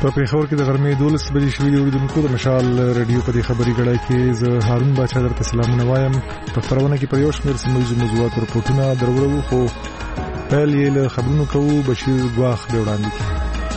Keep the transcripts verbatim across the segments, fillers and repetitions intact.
په پیښور کې د غرمې دولس بجې شوې د اوریدونکو د مشال رادیو په دې خبري غړای کې زه هارون باچا درته سلامونه وایم. په خبرونه کې پر یو شمېر سیمه موضوعات او رپورټونه درورو خو پیل یې له خبرونو کوو. بشیر ګواخ به وړاندې کړي.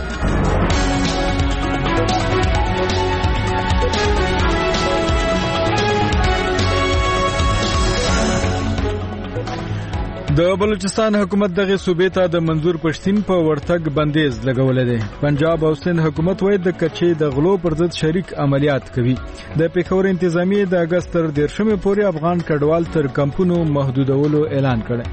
د بلوچستان حکومت دغه صوبې ته د منظور پښتين په ورتګ بندیز لګولې ده. پنجاب او سند حکومت وایي د کچې د غلو پر ضد شریک عملیات کوي. د پیښور انتظامیه د اگست تر دیرشمې پورې افغان کډوال تر کمپونو محدودولو اعلان کړی.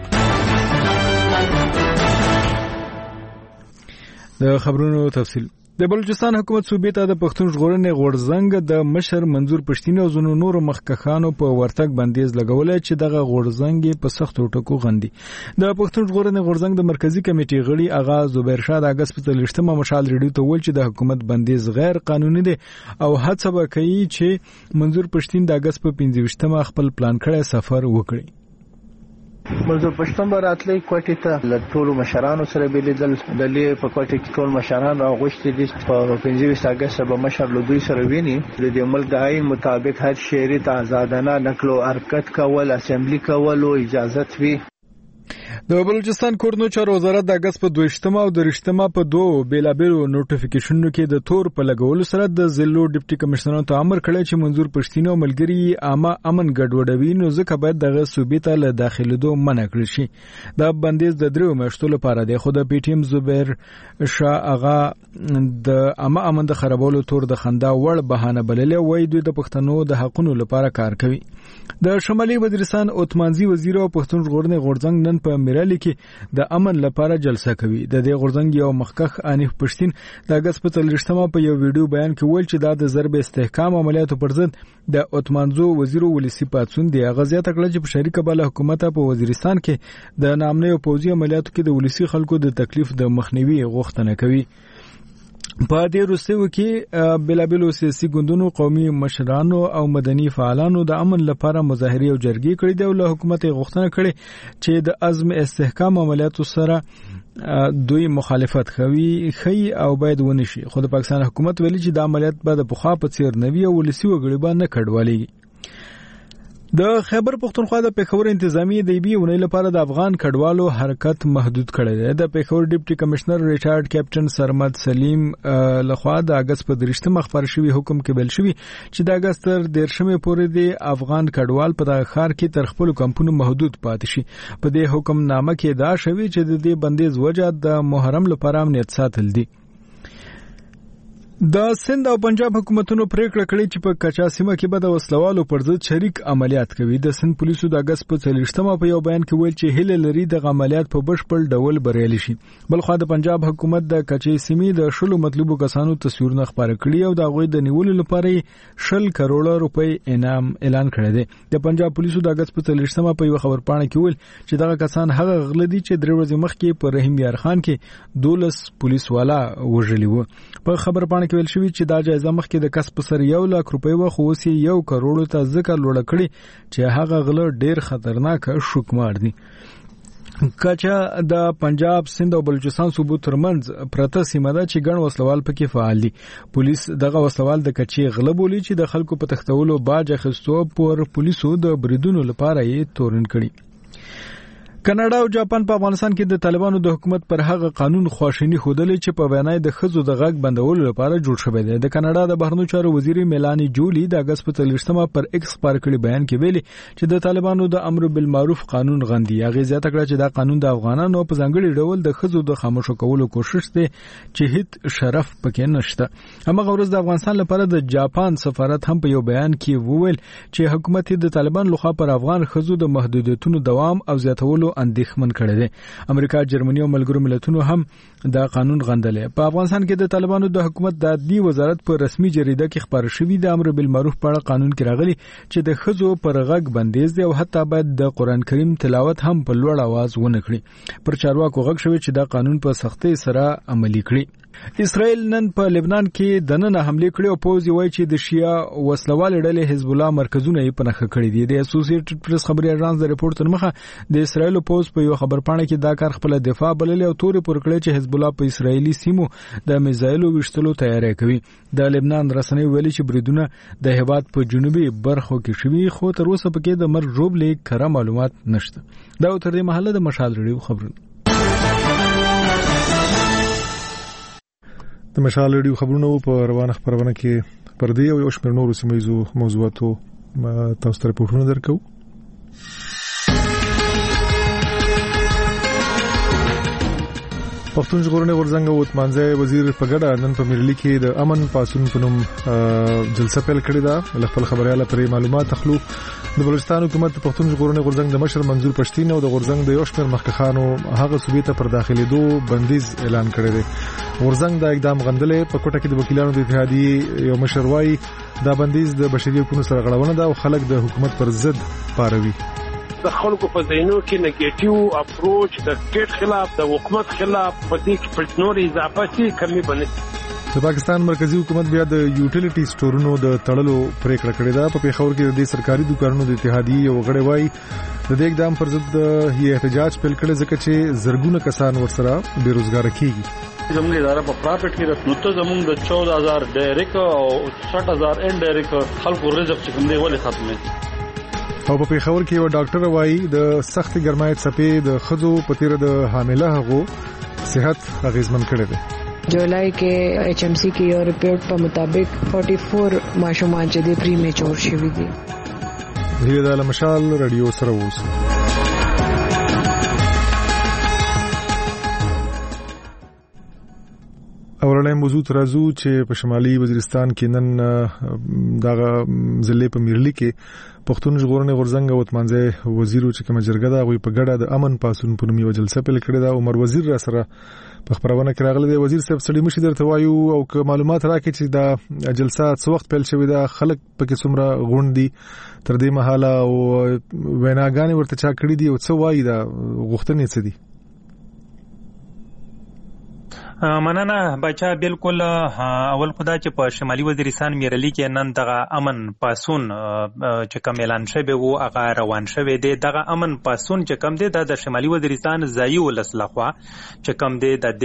د خبرونو تفصیل. د بلوچستان حکومت صوبې ته د پښتون ژغورنې غورځنګ د مشر منظور پښتين او زنو نور مخکخانو په ورتګ بندیز لګولې چې دغه غورځنګ په سختو ټکو غندي. د پښتون ژغورنې غورځنګ د مرکزی کمیټې غړي اغا زبیر شاه د اگست په لشتمه مشال ریډیو ته ویل چې د حکومت بندیز غیر قانوني دی او هڅه وکړي چې منظور پښتين د اگست په پنځه خپل پلان کړی سفر وکړي. منظور پښتون براتلی کوټې ته له ټولو مشرانو سره بیلیدل د لې په کوټې کې ټول مشران راغوښتي دي په پنځه اگست به مشر له دوی سره ویني. د دې ملک د آئین مطابق هر شهري ته آزادانه نقل او حرکت کول اسمبلی کول او اجازه وي. د بلوچستان کورنو چارو وزارت د اگست په دویشتمه او درشتمه په دوه بیلابیلو نوټیفیکیشنونو کې د تور په لګولو سره د ضلعو ډیپټي کمشنرانو ته امر کړی چې منظور پښتين او ملګری عامه امن ګډوډوي نو ځکه باید دغه صوبې ته له داخليدو منع کړی شي. دا بندیز د درو میاشتو لپاره دی خو د پی ټی ایم زبیر شاه اغا د عامه امن د خرابولو تور د خندا وړ بهانه بللې وای دوی د پښتنو د حقونو لپاره کار کوي. د شمالي وزیرستان عثمانزي وزیر او پښتون ژغورنې غورځنګ نن په میرالی کې د امن لپاره جلسه کوي. د دې غورځنګ یو مخکخ انیف پښتين د اگست په تلشتمه په یو ویډیو بیان کې ویل چې دا د ضرب استحکام عملیاتو پر ضد د عثمانزو وزیر ولسی پاتسون دی غزيات کړل چې په شریک بل حکومت په وزیرستان کې د نامنه پوځي عملیاتو کې د ولسی خلکو د تکلیف د مخنیوي غوښتنه کوي. په دې وروستیو کې بلابلو سیاسي ګوندونو قومي مشرانو او مدني فعالانو د امن لپاره مظاهرې او جرګې کړې دي او له حکومت غوښتنه کړې چې د عزم استحکام عملیاتو سره دوی مخالفت کوي خي او باید ونشي. خو د پاکستان حکومت ویلي چې د عملیات به د پخوا په څیر نوي او ولسی وګړي باندې کډوالي. د خیبر پختونخوا د پیښور انتظامیه د بي ونې لپاره د افغان کډوالو حرکت محدود کړی دی. د پیښور ډیپټي کمشنر ریچارډ کیپټن سرمد سلیم لخوا د اگست په درشتمه خبر شوی حکم کې بل شوی چې د اگست تر دیرشمه پورې د افغان کډوال په دغه ښار کې تر خپل کمپونو محدود پاتې شي. په دې حکم نامه کې دا شوی چې د دې بندیز وجه د محرم لپاره امنیت ساتل دي. د سند او پنجاب حکومتونو پریکړه کړې چې په کچا سیمه کې به د وسلوالو پر ضد شریک عملیات کوي. د سند پولیسو د اگست په څلورشتمه په یو بیان کې ویل چې هله لري د عملیات په بشپړ ډول بریالي شي. بلخو د پنجاب حکومت د کچې سیمې د شلو مطلوبو کسانو تصویرونه خبره کړي او د غوي د نیولو لپاره شل کروڑ روپۍ انعام اعلان کړی دی. د پنجاب پولیسو د اگست په څلورشتمه په یو خبرپاڼه کې ویل چې دغه کسان هغه غله دي چې درې ورځې مخکې په رحیم یار خان کې دولس پولیس والا وژلي وو. په خبرپاڼه کې ویل شوی چې دا جایزه مخکې د کسب سر یو لک روپۍ و خو اوس یو کروڑ ته ذکر لوړ کړي چې هغه غله ډیر خطرناک شوکمار دي. کچا د پنجاب سند او بلوچستان صوبو ترمنځ پرته سیمه ده چې ګڼ وسلوال پکې فعال دي. پولیس دغه وسلوال د کچې غله بولی چې د خلکو په تختولو باج اخیستو پر پولیسو د بریدونو لپاره یې تورن کړي. کاناډا او جاپان په افغانستان کې د طالبانو د حکومت پر هغه قانون خواشینی خودلې چې په وینای د خزو د غږ بندولو لپاره جوړ شوی دی. د کاناډا د بهرنیو چارو وزیر میلانی جولی د اگست په څلورشتمه پر ایکس خبر کړي بیان کې ویلي چې د طالبانو د امر بالمعروف قانون غندي. هغه زیاته کړه چې دا قانون د افغانانو په ځانګړي ډول د خزو د خاموشو کولو کوشش دی چې هیڅ شرف پکې نشته. همغه ورځ د افغانستان لپاره د جاپان سفارت هم په یو بیان کې وویل چې حکومت د طالبان لخوا پر افغان خزو د محدودیتونو دوام او زیاتولو اندېښمن کړی دی. امریکا، جرمني او ملګرو ملتونو هم دا قانون غندلی. په افغانستان کې د طالبانو د حکومت د عدلي وزارت په رسمي جریده کې خبر شوی د امر بالمعروف په اړه قانون کې راغلی چې د خزو پر غږ بندیز دی او حتی باید د قران کریم تلاوت هم په لوړ आवाज ونه کړي. پر چارواکو غږ شوی چې دا قانون په سختۍ سره عملي کړي. اسرائیل نن په لبنان کې د نن حمله کړې او پوز وایي چې د شیا وسلوال ډلې حزب الله مرکزونه یې پنهخه کړې دي. د اسوسییټډ پریس خبري اژانس د ریپورت تر مخه د اسرائیل پوز په یو خبرپاڼه کې دا کار خپل دفاع بللې او تورې پر کړې چې حزب الله په اسرائیلي سیمو د میزایلو وشتلو تیاری کوي. د لبنان رسنۍ ویلي چې بریدونه د هیواد په جنوبي برخو کې شوي خو تر اوسه پکې د مرګ ژوبلې کره معلومات نشته. دا تر دې مهاله د مشال ریډیو خبرونه د مشال ریډیو خبرونه په روانه خبرونه کې پر دې او یو شمېر نورو سیمایي موضوعاتو تاسو ته راپورونه درکو. پښتون ژغورنې غورځنګ او اتمانځي وزیر په ګډه نن په میرلی کې د امن پاسون په نوم جلسه پیل کړې ده. له خپل خبرياله پرې معلومات اخلو. د بلوچستان حکومت پښتون ژغورنې غورځنګ د مشر منظور پښتين او د غورځنګ د یو شمېر مخکخانو هغه صوبې ته پر داخليدو بندیز اعلان کړی دی. غورځنګ د اقدام غندلې په کوټه کې د وکیلانو د اتحادیې یو مشر وايي دا بندیز د بشري حقوقو سره غړونه ده او خلک د حکومت پر ضد پاروي. د خلکو په ذهنو کې نیگیټیو اپروچ د سټیټ خلاف د حکومت خلاف په دې کې په نور اضافه شي کمی بنه. د پاکستان مرکزی حکومت بیا د یوټیلیټی سټورونو د تړلو پریکړه کړې ده. په پیښور کې د سرکاري دکانونو د اتحادیې یو غړی وایي د دې اقدام پر ضد یې احتجاج پیل کړی ځکه چې زرګونه کسان ورسره بیروزګار کیږي. زموږ اداره په پرایویټ کې رسنو ته زموږ د چودہ ہزار ډایریکټ او شپږ هزار انډایریکټ خلکو رزق چې کوم دی ولې ختمه. او په پیښور کې یو ډاکټر وایي د سخت ګرمای څپې د خزو په تیر د حامله هغو صحت اغیزمن کړی دی. جولای کې ایچ ایم سی کې یو ریپورت په مطابق چوالیس ماشومان چې د پری میچور شوي دي. هیله د مشال رادیو سره اوسه. اورنۍ موضوع ترازو چې په شمالي وزیرستان کې نن دغه ضلع په میرلی کې پښتون ژغورنې غورځنګ او اتمانځي وزیر چې کوم جرګه دا غوي په ګډه د امن پاسون په نوم یو جلسه پیل کړې ده. عمر وزیر را سره په خبرونه کې راغلی دی. وزیر صاحب سړي مشي درته وایو او که معلومات راکړي چې دا جلسه څو وخت پیل شوې ده, خلک پکې څومره غونډي تر دې مهاله او ویناګانې ورته چا کړې دي او څه وایي دا غوښتنې څه دي؟ مننه بچا. بالکل اول خدا چې په شمالي وزیرستان میرلی کې نن دغه امن پاسون چې کوم اعلان شوی وو هغه روان شوی دی. دغه امن پاسون چې کوم دی د شمالي وزیرستان ځایي ولس لخوا چې کوم دی د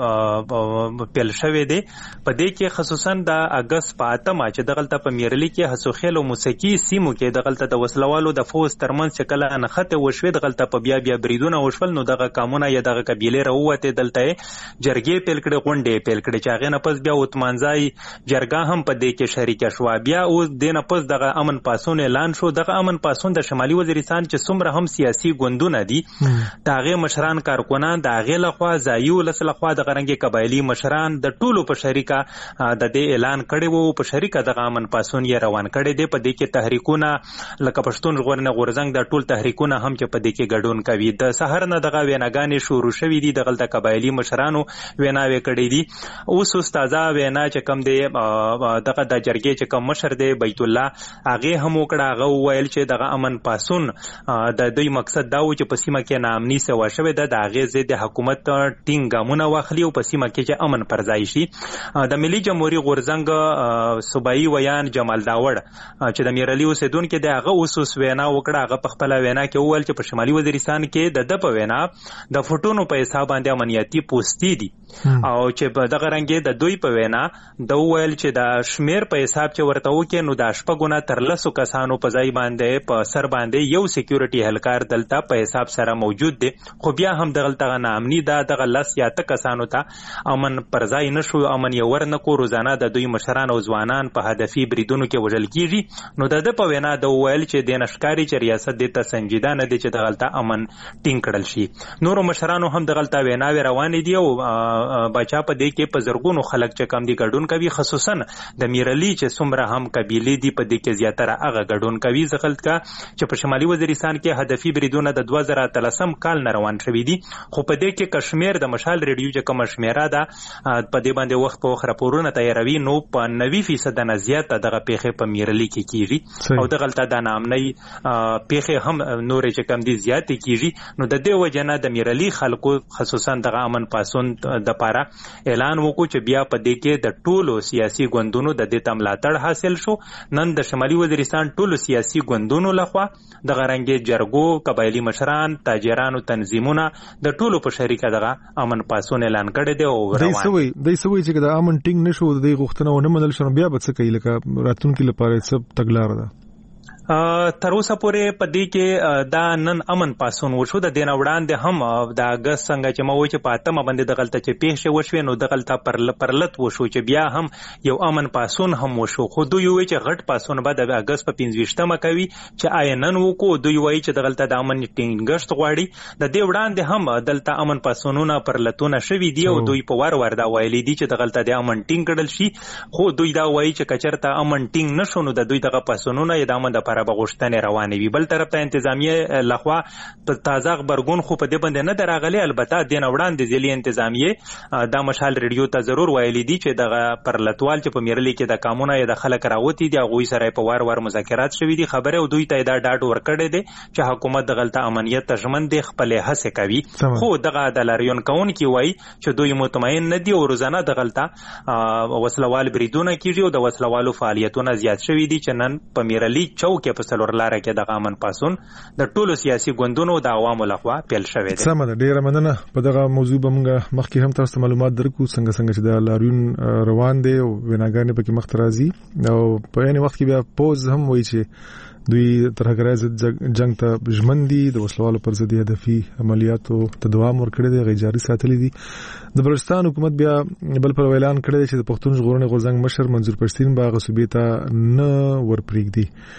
دې پیل شوی دی. په دې کې خصوصا د اگست په اتمه چې دغلته په میرلی کې حسوخیل او موسیقي سیمو کې دغلته د وسلوالو د فوز ترمنځ چې کله نخته وشوي دغلته په بیا بیا بریدونه وشول نو دغه قانون یا دغه قبيله راوته دلته جرګې پیل کړي غونډې پیل کړي چې هغه نه پس بیا اتمانځای جرګه هم په دې کې شریک شو. بیا اوس د نه پس دغه امن پاسون اعلان شو. دغه امن پاسون د شمالي وزیرستان چې څومره هم سیاسي ګوندونه دي دغه مشران کارکونان دغه لخوا ځایي ولس لخوا د غرنګي قبایلی مشران د ټولو په شریکه د دې اعلان کړي وو. په شریکه دغه امن پاسون یې روان کړي دي. په دې کې تحریکونه لکه پښتون ژغورنې غورځنګ د ټول تحریکونه هم چې په دې کې ګډون کوي. د سحر نه دغه ویناګانې شروع شوې دي. دغه د قبایلی مشرانو ویناوي کړي دي. اوس استاد وینا چې کم دی دغه د جرګې چې کم مشر دی بیت الله هغه هم وکړه. هغه ویل چې دغه امن پاسون د دوی مقصد دا و چې په سیمه کې ناامني سوا شوې ده د هغې ضد حکومت ټینګ ګامونه واخلي او په سیمه کې چې امن پر ځای شي. د ملي جمهوریت غورځنګ صوبایي ویان جمال داوړ چې د میرلی اوسیدونکو دی هغه اوس اوس وینا وکړه. هغه په خپل وینا کې وویل چې په شمالي وزیرستان کې د د په وینا د فوټونو په حساب باندې امنیتي پوسټي دي او چې په دغه رنګ د دوی په وینا د ویل چې د شمیر په حساب چې ورته وکي نو د شپګونه تر لسو کسانو په ځای باندې په سر باندې یو سکیورټي هلکار دلته په حساب سره موجود دي. خو بیا هم دغه دغه نامني دا دغه لس یا ته کسانو ته امن پر ځای نشو امن یو ورنه کو. روزانه د دوی مشران او ځوانان په هدفي بریدونو کې وژل کیږي. نو د په وینا د ویل چې د نشکاری چې ریاست د ته سنجیده نه دي چې دغه امن ټینګ کړل شي. نورو مشرانو هم دغه ویناوي روان دي او بچا په دې کې په زرګونو خلک چې کم دي ګډون کوي. خصوصا د میرلی چې څومره هم قبيله دي په دې کې زیاتره هغه ګډون کوي. زغلت کا چې په شمالي وزیرستان کې هدفي بریدونه د دوه زره اتلسم کال نه روان شوي دي. خو په دې کې کشمیر د مشال ریډیو چې کوم شمیره ده په دې باندې وخت په وخت راپورونه تیاروي. نو په نوي فیصد نه زیات دغه پیښه په میرلی کې کیږي او دغلت د نامنۍ پیښه هم نورې چې کم دي زیات کیږي. نو د دې وجنه د میرلی خلکو خصوصا دغه امن پاسون د لپاره اعلان وکړو چې بیا په دې کې د ټولو سیاسي ګوندونو د دې ملاتړ حاصل شو. نن د شمالي وزیرستان ټولو سیاسي ګوندونو لخوا د غرنګي جرګو، قبایلی مشران، تاجرانو تنظیمونه د ټولو په شریکه دغه امن پاسون اعلان کړی دی او روان دی. د سوي چې د امن ټینګ نشو د غوښتنه ونه منل شو بیا به څه کوي لکه راتونکو لپاره سب تګلار ده. تر اوسه پورې په دې کې دا نن امن پاسون وشو. د دې نه وړاندې هم د اګست څنګه چې ما وایي چې په اتمه باندې د غلطه چې پیښې وشوې نو د غلطه پرلت وشو چې بیا هم یو امن پاسون هم وشو. خو دوی وایي چې غټ پاسون به د اګست په پنځه ویشتمه کوي چې آیا نن وکړو. دوی وایي چې د غلطه د امن ټینګښت غواړي. د دې وړاندې هم دلته امن پاسونونه پرلتونه شوي دي او دوی په وار وار دا ویلي دي چې د غلطه د امن ټینګ کړل شي. خو دوی دا وایي چې کچرته امن ټینګ نشو نو د دوی دغه پاسونونه د امن د لپاره بغوښتنې روانې وي. بل طرف ته انتظامیه لخوا په تازه خبرګون خو په دې باندې نه دراغلي. البته د نه وړاندې ځلې انتظامیه دا مشال ریډیو ته ضرور ویلي دي چې دغه پرلتوال چې په میرلي کې د قانون یا د خلک راوتی دي هغه سره په وار وار مذاکرات شوي دي. خبره او دوی ته دا ډاډ ورکړی دی چې حکومت د غلطه امنیت تضمن دی خپل هڅه کوي. خو دغه د لاریون کون کی وای چې دوی مطمئن نه دي او روزانه د غلطه وسلوال بریدونه کیږي او د وسلوالو فعالیتونه زیات شوي دي چې نن په میرلي چوک په سلور لار کې د امن پاسون د ټولو سیاسي ګوندونو د عوامو لخوا پیل شوی دی. سم ده. ډیره مننه. په دغه موضوع باندې مخکې هم تاسو معلومات درکو څنګه څنګه چې د لاریون روان دي او ویناګانې پکې مخ ته راځي او په یاني وخت کې بیا پوز هم وایي چې دوی تر هغه ځای جنگ ته ژمن دي د وسلوالو پر ضد هدفي عملیاتو ته دوام ورکړي دي غیر جاري ساتلي دي. د بلوچستان حکومت بیا بل پر اعلان کړی چې د پښتون ژغورنې غورځنګ مشر منظور پښتين باغ صوبې ته نه ورپریږدي.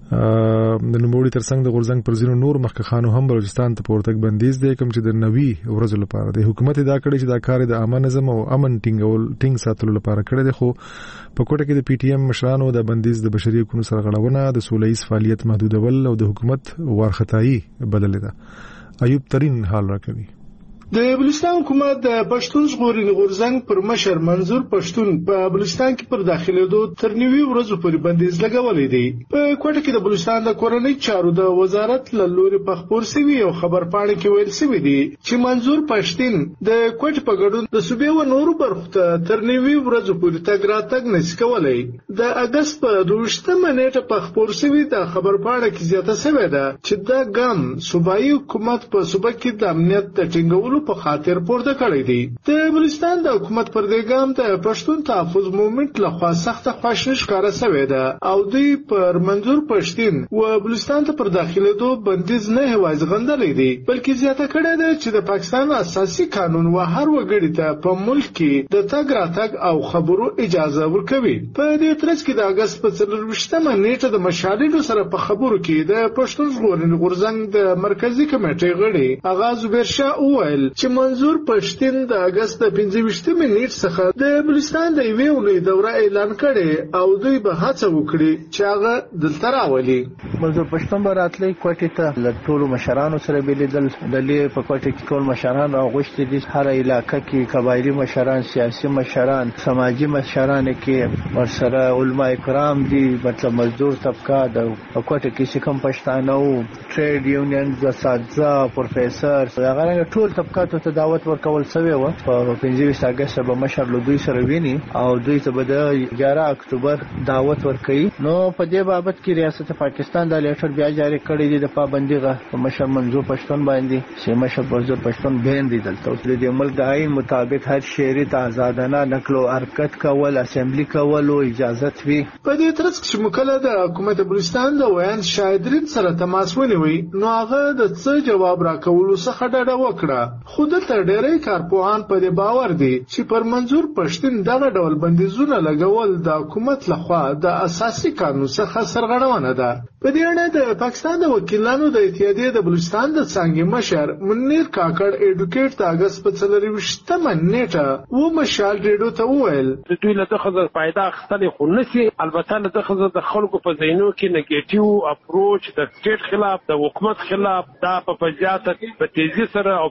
د نوموړي ترڅنګ د غورځنګ پر ځینو نور مخکخانو هم بلوچستان ته پورتګ بندیز دی کوم چې د نوي ورځو لپاره د حکومت دا کړی چې دا کار د امن نظم او امن ټینګول ټینګ ساتلو لپاره کړی دی. خو په کوټه کې د پی ټی ایم مشرانو د بندیز د بشري حقوقو سره غړونه د سولهییز فعالیت محدودول او د حکومت وارخطایي بدلې ده. ایوب ترين حال راکوي. د بلوچستان حکومت د پښتون ژغورنې غورځنګ پر مشر منظور پښتون په بلوچستان کې پر داخلېدو تر نیوي ورځو پورې بندیز لګولې دی. په کوټه کې د بلوچستان د کورنۍ چارو د وزارت له لوري په خبر سوي او خبر پاڼه کې ویل سوي دي چې منظور پښتون د کوټه په ګډون د صوبې و نورو برخو ته تر نیوي ورځو پورې تګ راتګ نشي کولای. د اگست په دوشتمه نیټه په خبر سوي د خبر پاڼه کې زیاته شوې ده چې دا ګام صوبایي حکومت په صوبه کې د امنیت د ټینګولو په خاطر پورته کړی دی. د بلوچستان د حکومت پر دې ګام د پښتون تحفظ مومنت لخوا سخته خواشیني ښکاره شوې ده او دوی پر منظور پښتون و بلوچستان ته پر داخلېدو بندیز نه هوایز غندلې دی بلکې زیاته کړې ده چې د پاکستان اساسي قانون و هر وګړي ته په ملک کې د تګ راتګ او خبرو اجازه ورکوي. په دې ترڅ کې د اگست په څلرویشتمه نیټه د مشالینو سره په خبرو کې د پښتون ژغورنې غورځنګ د مرکزی کمیټې غړي آغا زبیر شاه وویل چې منظور پښتون د اگست د پنځه ویشتمې نیټ څخه د بلوچستان د یوې اونۍ دوره اعلان کړي او دوی به هڅه وکړي چې هغه دلته راولي. منظور پښتون به راتلی کوټې ته له ټولو مشرانو سره بلیدل. دلې په کوټه کې ټول مشران راغوښتي دي. هر علاقه کې قبایلی مشران، سیاسي مشران، سماجی مشران کې ورسره علما کرام دي. مطلب مزدور طبقه د کوټه کې چې کوم پښتانه او ټریډ یونین د اساتذه پروفیسور هغه ټول طبقاتو ته دعوت ورکول شوی و. په پنځه ویشت اگست به مشر له دوی سره ویني او دوی ته به د اګیاره اکتوبر دعوت ورکړي. نو په دې بابت کې ریاست پاکستان د لیټر بیا جاری کړی دی د پابندي غا په مشر منظور پښتون باندې چې مشر منظور پښتون بین دي دلته. اوس د ملک د آئین مطابق هر شهري ته آزادانه نقل او حرکت کول، اسمبلی کول او اجازه وي. په دې ترڅ کې مکلف د حکومت بلوچستان د ویان شاهدرین سره تماس ونیوي نو هغه د څه جواب راکولو څخه ډډه وکړه. خو د تر ډیرې کارپوهان په دې باور دي چې پر منظور پښتون دغه ډول بندیزونه لګول د حکومت لخوا د اساسي قانون څخه سرغړونه ده. په دې اړه د پاکستان د وکیلانو د اتحادیې د بلوچستان د څنګه مشر منیر کاکړ اډوکیټ د اگست په څلرویشتمه نیټه و مشال ریډیو ته وویل دوی له دغه فائدہ اخیستلې خو نشي. البته له دغه د خلکو په ذهنو کې نیگیټیو اپروچ د سټیټ خلاف، د حکومت خلاف دا په فجعت په تیزی سره او په ډیره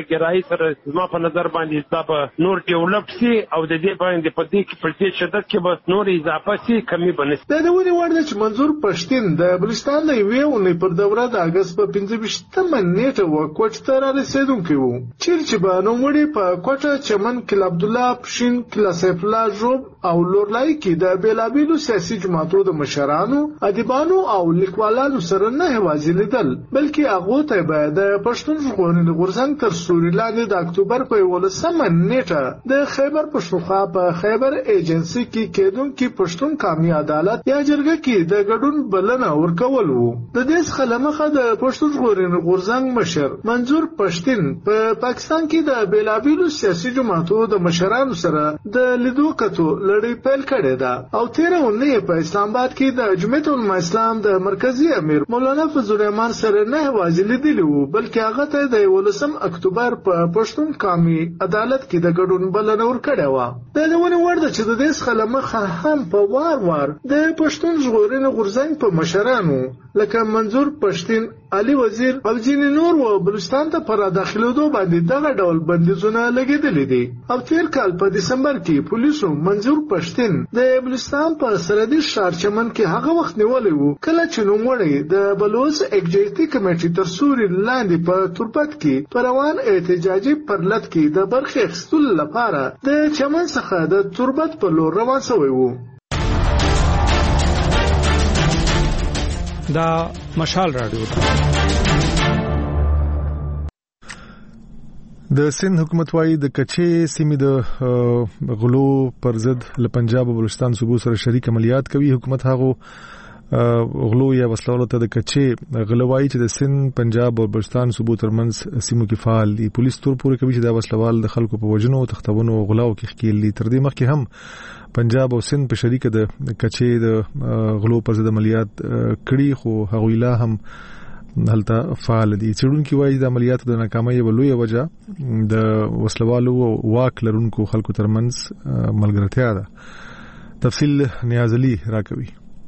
ګرایي سره زما په نظر باندې دا به نور ډیولپ شي او د دې باندې په دې کې پر دې شدت کې به نور اضافه شي کمی بنسي. دا د ونې وړ ده چې منظور پښتين د بلوچستان د یوې اونۍ پر دوره د اګست په پنځه ویشتمه نیټه وکوټ ته را رسیدونکی وو. چیرې چې به نوموړي په کوټه چمن کلا عبدالله پښین کلا سیف الله ژوب او لورلای کې د بیلابیلو سیاسي جماعتونو د مشرانو ادیبانو او لیکوالانو سره نه یوازې لیدل بلکې هغه ته به د پښتون ژغورنې غورځنګ تر سوري لاندې د اکتوبر په یولسمه نیټه د خیبر پښتونخوا په خیبر ایجنسی کې کېدونکي پښتون قومي عدالت یا جرګه کې د ګډون بلنه ورکول وو. د دې څخه لمخه د پښتون ژغورنې غورځنګ مشر منظور پښتين په پا پاکستان کې د بیلابیلو سیاسي جماعتونو د مشرانو سره د لیدو کتو لړۍ پیل کړې ده او تیر اونۍ په اسلام آباد کې د جمعیت العلماء اسلام د مرکزی امیر مولانا فضل الرحمن سره نه یوازې لیدلی وو بلکې هغه ته د یولسم اکتوبر په پښتون قومي عدالت کې د ګډون بلنه ورکړې وه. د دې ونې وړ ده چې د دې څخه لمخه هم په وار وار د پښتون ژغورنې غورځنګ په مشرانو لکه منظور پښتين علي وزیر او ځینې نور و بلوچستان ته پر داخلېدو باندې دغه ډول بندیزونه لګېدلي دي او تیر کال په دسمبر کې پولیسو منظور پښتين د بلوچستان په سرحدي ښار چمن کې هغه وخت نیولی وو کله چې نوموړی د بلوچ ایگزیکټیو کمیټې تر سوري لاندې په تورپت کې په روان احتجاجي پرلط کې د برخې اخیستلو لپاره د چمن څخه د تورپت په لور روان شوی وو. دا مشال رادیو د سند حکومت وايي د کچې سیمې د غلو پر ضد له پنجاب او بلوچستان صوبو سره شریک عملیات کوي. حکومت هغه غلو یا وسلوالو ته د کچې غلوای چې د سند پنجاب او بلوچستان صوبو ترمنځ سیمو کې فعال دي. پولیس تور پورې کوي چې دا وسلوال د خلکو په وجنو او تختونو او غلاو کې ښکیل دي. تر دې مخکې هم پنجاب او سند په شریک د کچې د غلو پر ضد عملیات کړي خو هغوی لا هم هلته فعال دي. څېړونکي وایي د عملیاتو د ناکامۍ یوه لویه وجه د وسلوالو او واک لرونکو خلکو ترمنځ ملګرتیا ده. تفصیل نیاز علي راکوي.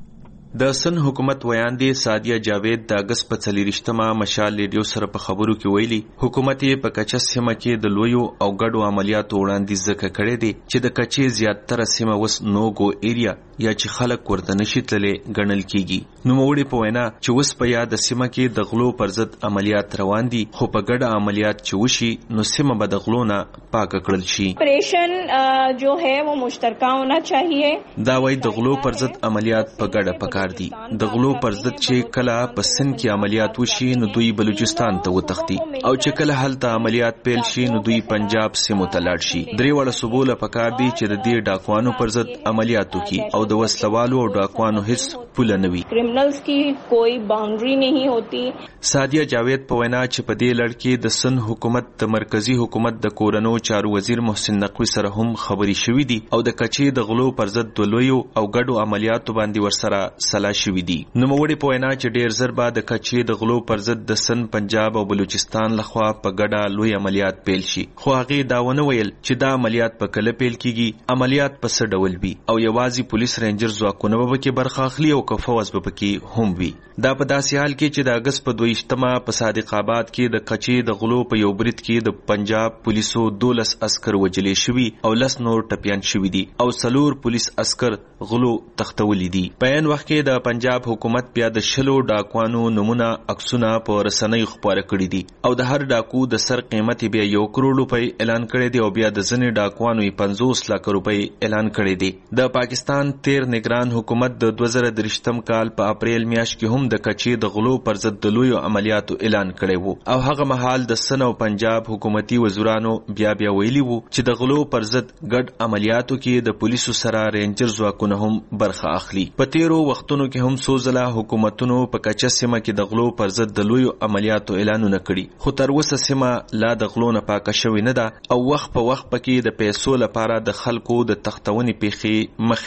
د سن حکومت ویان دی سادیه جاوید د اگست په څلوېښتمه مشال ریډیو سره په خبرو کې ویلي حکومت یې په کچه سیمه کې د لویو او ګډو عملیاتو وړاندیز ځکه کړی دی چې د کچې زیاتره سیمه وس نوګو ایریا یا چې خلک ورته نشي تللی ګڼل کیږي. نوموړي په وینا چې اوس په یاد سیمه کې د غلو پر ضد عملیات روان دي خو په ګډه عملیات چې وشي نو سیمه به د غلو نه پاکه کړل شي. آپریشن جو ہے وہ مشترکہ ہونا چاہیے. دا وایي د غلو پر ضد عملیات په ګډه پکار دي. د غلو پر ضد چې کله په سند کې عملیات وشي نو دوی بلوچستان ته وتښتي او چې کله هلته عملیات پیل شي نو دوی پنجاب سیمو ته لاړ شي. درې واړه صوبو له پکار دي چې د دې ډاکوانو پر ضد عملیات وکړي او د وسلوالو او ډاکوانو هیڅ پوله نه وي. کرمنلز کی کوئی باونډري نه ہوتی. سادیه جاوید په وینا چې په دې لړ کې د سند حکومت د مرکزی حکومت د کورنو چارو وزیر محسن نقوی سره هم خبري شوې دي او د کچې د غلو پر ضد د لویو او ګډو عملیاتو باندې ورسره سلا شوې دي. نوموړي په وینا چې ډېر زر به د کچې د غلو پر ضد د سند پنجاب او بلوچستان لخوا په ګډه لوی عملیات پیل شي خو هغې دا ونه ویل چې دا عملیات په کله پیل کیږي عملیات په څه ډول وي او یوازې پولیس رینجر ځواکونه به پکې برخه اخلي او که فوج به پکې هم وي. دا په داسې حال کې چې د اګست په دویشتمه په صادق آباد کې د کچې د غلو په یو برید کې د پنجاب پولیسو دولس عسکر وجلې شوي او لس نور ټپیان شوي دي او څلور پولیس عسکر غلو تختولی دي. په عین وخت کې د پنجاب حکومت بیا د شلو ډاکوانو نمونه عکسونه په رسنیو خپاره کړي دي او د هر ډاکو د سر قیمت بیا یو کروڑ روپۍ اعلان کړی دی او بیا د ځینې ډاکوانو یې پنځوس لک روپۍ اعلان کړی دی. د پاکستان تیر نگران حکومت د دوه زره درشتم کال په اپریل میاشت کې هم د کچې د غلو پر ضد د لویو عملیاتو اعلان کړی وو او هغه مهال د سن او پنجاب حکومتي وزرانو بیا بیا ویلي وو چې د غلو پر ضد ګډ عملیاتو کې د پولیسو سره رینجر ځواکونه هم برخه اخلي. په تیرو وختونو کې هم څو ځله حکومتونو په کچه سیمه کې د غلو پر ضد د لویو عملیاتو اعلانونه کړي خو تر اوسه سیمه لا د غلو نه پاکه شوې نه ده او وخت په وخت پکې د پیسو لپاره د خلکو د تختونې پیښې مخې ته راځي.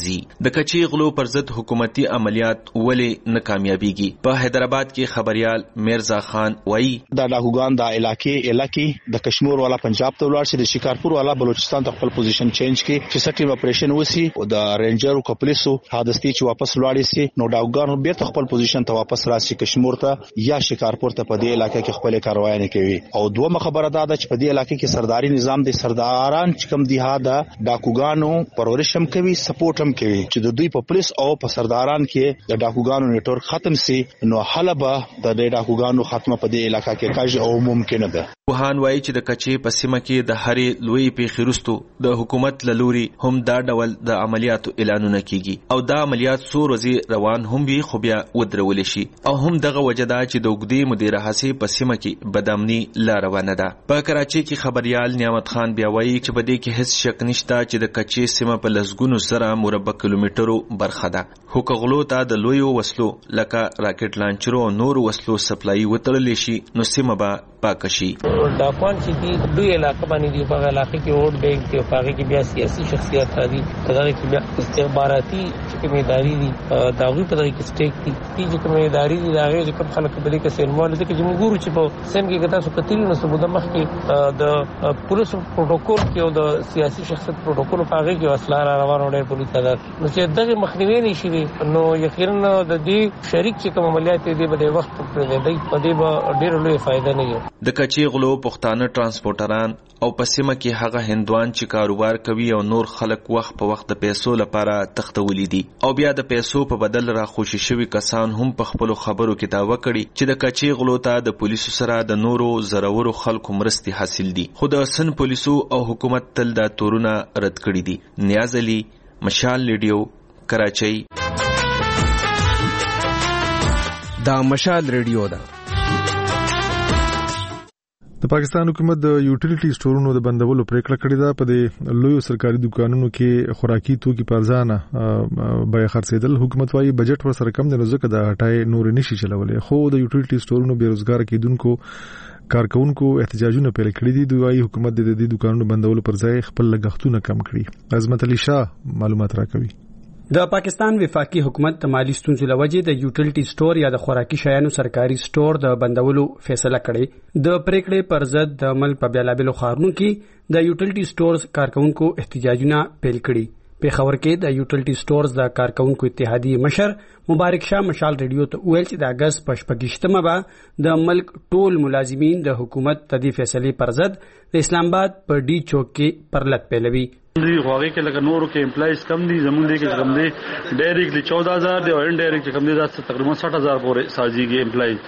راځي. د کچي غلو پر ضد حکومتي عملیات ولې ناکامیابیږي؟ په حیدرآباد کې خبريال میرزا خان وایي دا ډاکوګان د علاقې علاقې د کشمیر والا پنجاب ته ولاړ شي، د شکارپور والا بلوچستان ته خپل پوزیشن چینج کړي چې سټیم اپریشن وسی او د رینجر او پولیسو حادثې چې واپس ولاړ شي نو ډاکوګان بیرته خپل پوزیشن ته واپس راشي کشمیر ته یا شکارپور ته. په دې علاقې کې خپل کاروایي نه کوي. او دوه خبره دا ده چې په دې علاقې کې سرداري نظام د سرداران چې کوم دی ها دا ډاکوګانو پرورشم کوي، سپورټ هم کوي چې د دوی په پولیس او په سرداران کې د ډاکوګانو نیټورک ختم سي نو حلبه د ډاکوګانو ختمه په دې علاقې کې کاج او ممکن ده. وهان وایي چې د کچي په سیمه کې د هرې لوی پیښې وروسته د حکومت لوري هم دا ډول د عملیاتو اعلانونه کیږي او دا عملیات څو ورځې روان هم وي خو بیا ودرول شي او هم دغه وجدا چې د وګړي مدیر حسې په سیمه کې بدامني لا روانه ده. په کراچي کې خبريال نعمت خان بیا وایي چې په دې کې هیڅ شک نشته چې د کچي سیمه په لسګونو زره مربع کیلومترو برخه ده. خو کغلو ته د لویو وسلو لکه راکټ لانچرو او نور وسلو سپلای وتړل شي نو سیمه به پاک شي. ډاکوان چې دی دوی علاقه باندې دی په علاقه کې ووټ بینک کې په هغه کې بیا سیاسي شخصیت راځي، په هغه کې بیا استخباراتي ذمہداري دي، داوی په هغه کې سټیک دي چې کومه اداري دي هغه چې کوم خلک په دې کې سینمال دي چې موږ ګورو چې په سن کې کتا سو کتلی نو سبوده مخ کې د پولیس پروتوکول کې او د سیاسي شخصیت پروتوکول په هغه کې اسلحه روان وړي پولیس ته نو چې دغه مخنیوي نشي نو یقینا د دې شریک چې کوم عملیات دي په دې وخت پر دی په دې به ډېر لوی فائدہ نه وي. د کچي غلو پښتانه ترانسپورټران او په سیمه کې هغه هندوان چې کاروبار کوي او نور خلک وخت په وخت د پیسو لپاره تختولي دي او بیا د پیسو په بدل را خوشي شوی کسان هم په خپل خبرو کې داوا کړي چې د کچي غلو ته د پولیسو سره د نورو زرورو خلکو مرستي حاصل دي. خو د سن پولیسو او حکومت تل دا تورونه رد کړي دي. نیاز علي، مشال ریډیو، کراچۍ. دا مشال ریډیو ده. د پاکستان حکومت د یوټیلیټي سټورونو د بندولو پریکړه کړې ده. په دې لویو سرکاري دکانونو کې خوراکي توکي په ارزانه بیه خرڅېدل. حکومت وايي بجټ ورسره کم دی نو ځکه د هټای نور نشي چلولای. خو د یوټیلیټي سټورونو بیروزګار کېدونکو کارکونکو احتجاجونه پیل کړي دي. دوی وايي حکومت د دې دکانونو بندولو پر ځای خپل لګښتونه کم کړي. عظمت علي شاه معلومات راکوي. د پاکستان وفاقي حکومت د مالی ستونزو لوجې د یوټیلیټي سټور یا د خوراکي شیانو سرکاري سټور د بندولو فیصله کړې. د پریکړې پر ضد د ملک په بیلابلو ښارونو کې د یوټیلیټي سټورز کارکونکو احتجاجونه پیل کړي. پیښور کې د یوټیلیټي سټورز د کارکونکو اتحادیې مشر مبارک شاه مشال ریډیو ته ویل چې د اگست په شپږشتمه به د ملک ټول ملازمین د حکومت د دې فیصلې پر ضد د اسلام آباد په ډي چوک کې پرلط پیلوي. دی غواړي کې لکه نورو کې امپلایز کم دي، زمونږ دي کې کم دي، ډایرکټلی چودہ ہزار دی او انډایرکټ کم دي دا تقریبا ساٹھ ہزار پورې سازيږي امپلایز.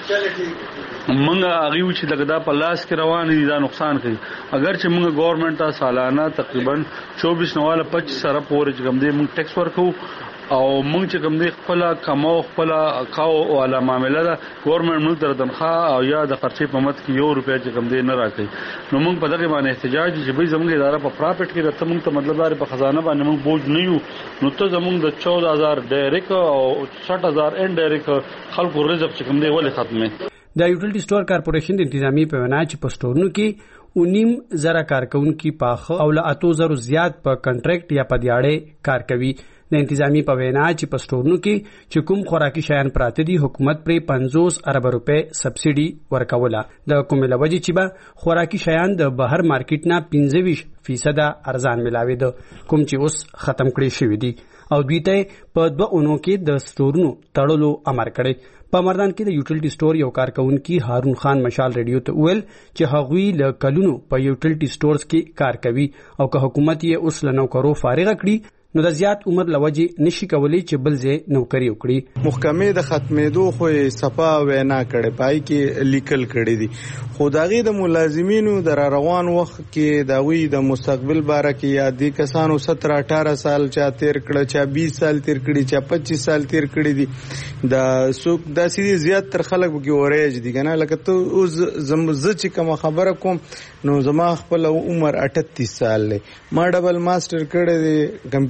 منګه هغه و چې لګدا په لاس کې روان دي دا نقصان کوي. اگر چې موږ ګورنمنت ته سالانه تقریبا چوبیس نواله پچیس سره پورې کم دي موږ ټیکس ورکو او موږ چې کوم دی خپل کمو خپل کاو والا معاملې ده ګورنمنت موږ تر تنخواه او یا د خرچې په مت کې یو روپیا چې کوم دی نه راکړي نو موږ په دغه باندې احتجاج چې به زموږ اداره په پراپرټ کې راته موږ ته مطلب لري په خزانه باندې موږ بوج نه یو نو ته زموږ د چودہ ہزار ډایرکټ او ساٹھ ہزار انډایرکټ خلکو رزق چې کوم دی ولې ختمه. د یوټیلیټي سټور کارپوریشن د انتظامی په وینا چې په سټورونو کې اونیم زره کارکونکو پاخه او له اتو زرو زیات په کنټریکټ یا په دیاړې کار کوي. د انتظامی په وینا چې په سټورونو کې چې کوم خوراکي شیان پراته دي حکومت پرې پنځوس ارب روپے سبسيډي ورکوله. د کومه لوجې چې به خوراکي شیان د بهر مارکیټ نه پنځه ویشت فیصد ارزان ملاوي ده کوم چې اوس ختم کړي شوی دي او دوی ته په دوه اونو کې د سټورونو تړلو امر کړی. په مردان کې د یوټیلیټي سټور یو کارکونکي هارون خان مشال ریډیو ته ویل چې هغوی له کلونو په یوټیلیټي سټورز کې کار کوي او که حکومت یې اوس له نوکرو فارغ کړي نو د زیات عمر لوجې نشي کولی چې بل ځای نوکری وکړي. محکمې د ختمېدو خو صفا وینا کړي پای کې لیکل کړي دي خو داغي د ملازمینو د روان وخت کې داوی د مستقبل باره کې یادې کسانو سترہ اٹھارہ سال چا تیر کړه چا بیس سال تیر کړي چا پچیس سال تیر کړي دي د سوق داسې زیات تر خلک کې اورېج دي کنه لکه ته اوس زم ز چې کوم خبره کوم نو زما خپل عمر اٹھتیس سال لې ما ډبل ماستر کړی دی کمپیوټر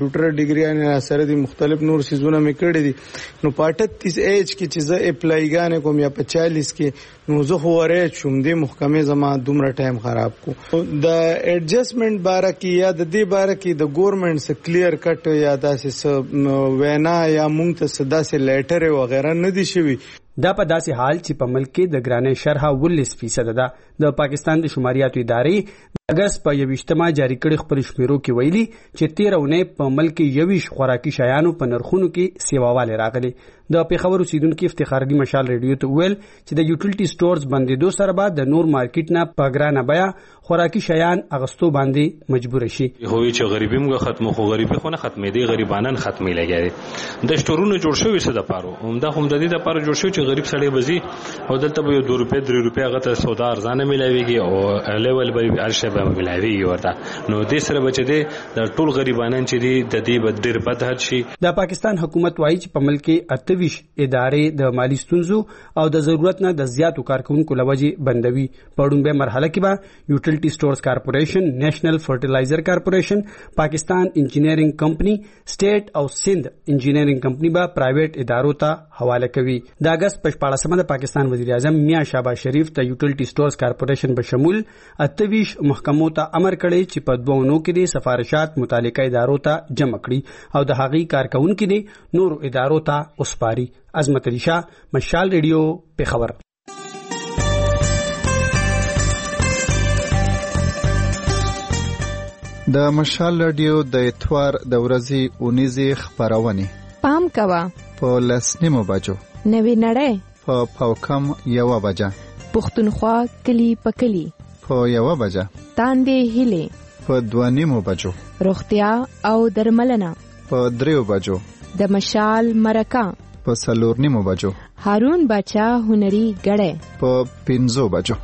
کمپیوټر ډیګری نه سره دي مختلف نور سيزونه مې کړې دي نو په اٹھتیس ایج کې چې زه اپلای غانې کوم یا په چالیس کې نو زه خورې شوم د محکمې زما دومره ټایم خراب کو د ایڈجسټمنٹ باره کې یا د دې باره کې د ګورنمنت څخه کلیر کټ یا داسې وینا یا مونږ ته داسې لیټر وغیرہ نه دي شوی دا په داسې حال چې په ملک کې د ګرانۍ شرح ولس فیصد ده د پاکستان د شماریاتو ادارې د اگست په یویشتمه جاری کړي خپل شمیرو کې ویلي چې تیر اونۍ په ملک کې یویش خوراکي شیانو په نرخونو کې سیواواله راغلي د پیښور اوسیدونکو افتخار علي مشال ریډیو ته ویل چې د یوټیلیټي سٹورز بندیدو سره بعد د نور مارکیټ نه په ګرانه بیا خوراکي شیان اغستو باندې مجبور شي هوی چې غریبي موږ ختمو خو غریبي خو نه ختمې دي غریبانان ختمې لګي د سٹورونو جوړ شوی څه د پاره همدا هم د دې د پاره جوړ شوی چې غریب سړی بزي او دلته به دوه روپے درې روپے هغه ته سودا ارزانه ملایويږي او لیول به ارشه به ملایويږي ورته نو دې سره بچ دي د ټول غریبانان چې دي د دې بدر بدهد شي د پاکستان حکومت وايي چې په ملک کې اتویش ادارې د مالی ستونزو او د ضرورت نه د زیاتو کارکونکو لوجي بندوي په ډومبه مرحله کې به یوټیلیټي سٹورز کارپوریشن نېشنل فرټیلایزر کارپوریشن پاکستان انجینیرینګ کمپنی سټیټ او سند انجینیرینګ کمپنی به پرایویټ ادارو ته حواله کوي د اگست په شپاړسمه د پاکستان وزیر اعظم میاں شهباز شریف ته یوټیلیټي سٹورز کارپوریشن به شمول اتویش محکمو ته امر کړی چې په دوه نو کې د سفارشات متعلقه ادارو ته جمع کړي او د هغې کارکونکو دي نور ادارو ته وسپاري عظمت علي شاه مشال ریډیو پیښور د مشال رادیو د اتوار د ورځې اونیزې خبرونه پام کوه په لسنیمو بجو نوی نړۍ په پاوکم یو بجه پښتونخوا کلی پکلی په یو بجه تاندې هلي په دوانیمو بجو روغتیا او درملنه په دریو بجو د مشال مرکه په سلور نیمو بجو هارون بچا هنري غړې په پنځو بجو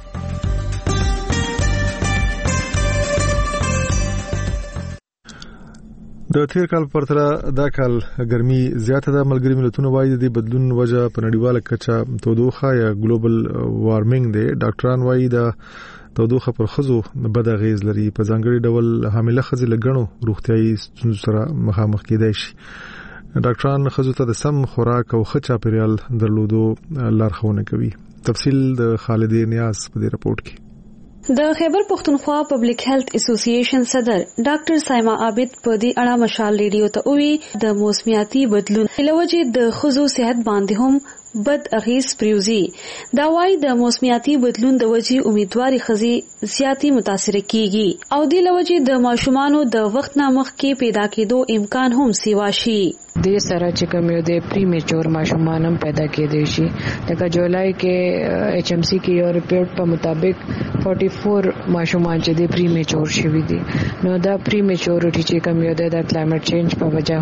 د تیر کال پرتله دا کال ګرمي زیاته ده ملګری ملتونو وايي د بدلون وجه په نړیواله کچه تودوخه یا ګلوبل وارمنګ دی ډاکټران وايي د تودوخه پر خزو بد اغیز لري په ځانګړي ډول حامله خزې لګڼو روغتيایي ستونزو سره مخامخ کېدای شي ډاکټران خزو ته د سم خوراک او ښه چاپیریال درلودو لارښوونه کوي تفصیل د خالد نیاز په دې رپورت کې د خیبر پختونخوا پبلک هیلث اسوسییشن صدر ډاکټر سایما عابد په دې اړه مشال ریډیو ته وی د موسمیاتي بدلون لوجه د خزو صحت باندې هم بد اغیز پریوزي دا وايي د موسمیاتي بدلون د وجې امیدواري خزي زیاتی متاثر کیږي او د لوجه د ماشومانو د وخت نامخ کې پیدا کېدو امکان هم سیوا شي د سره چې کوم یو د پریمیچور ماشومان هم پیدا کېدي شي لکه جولای کې ایچ ام سی کې یو ریپورت په مطابق چوالیس ماشومان چې د پریمیچور شوي دي نو دا پریمیچورټی چې کوم یو د کلایمټ چینج په وجه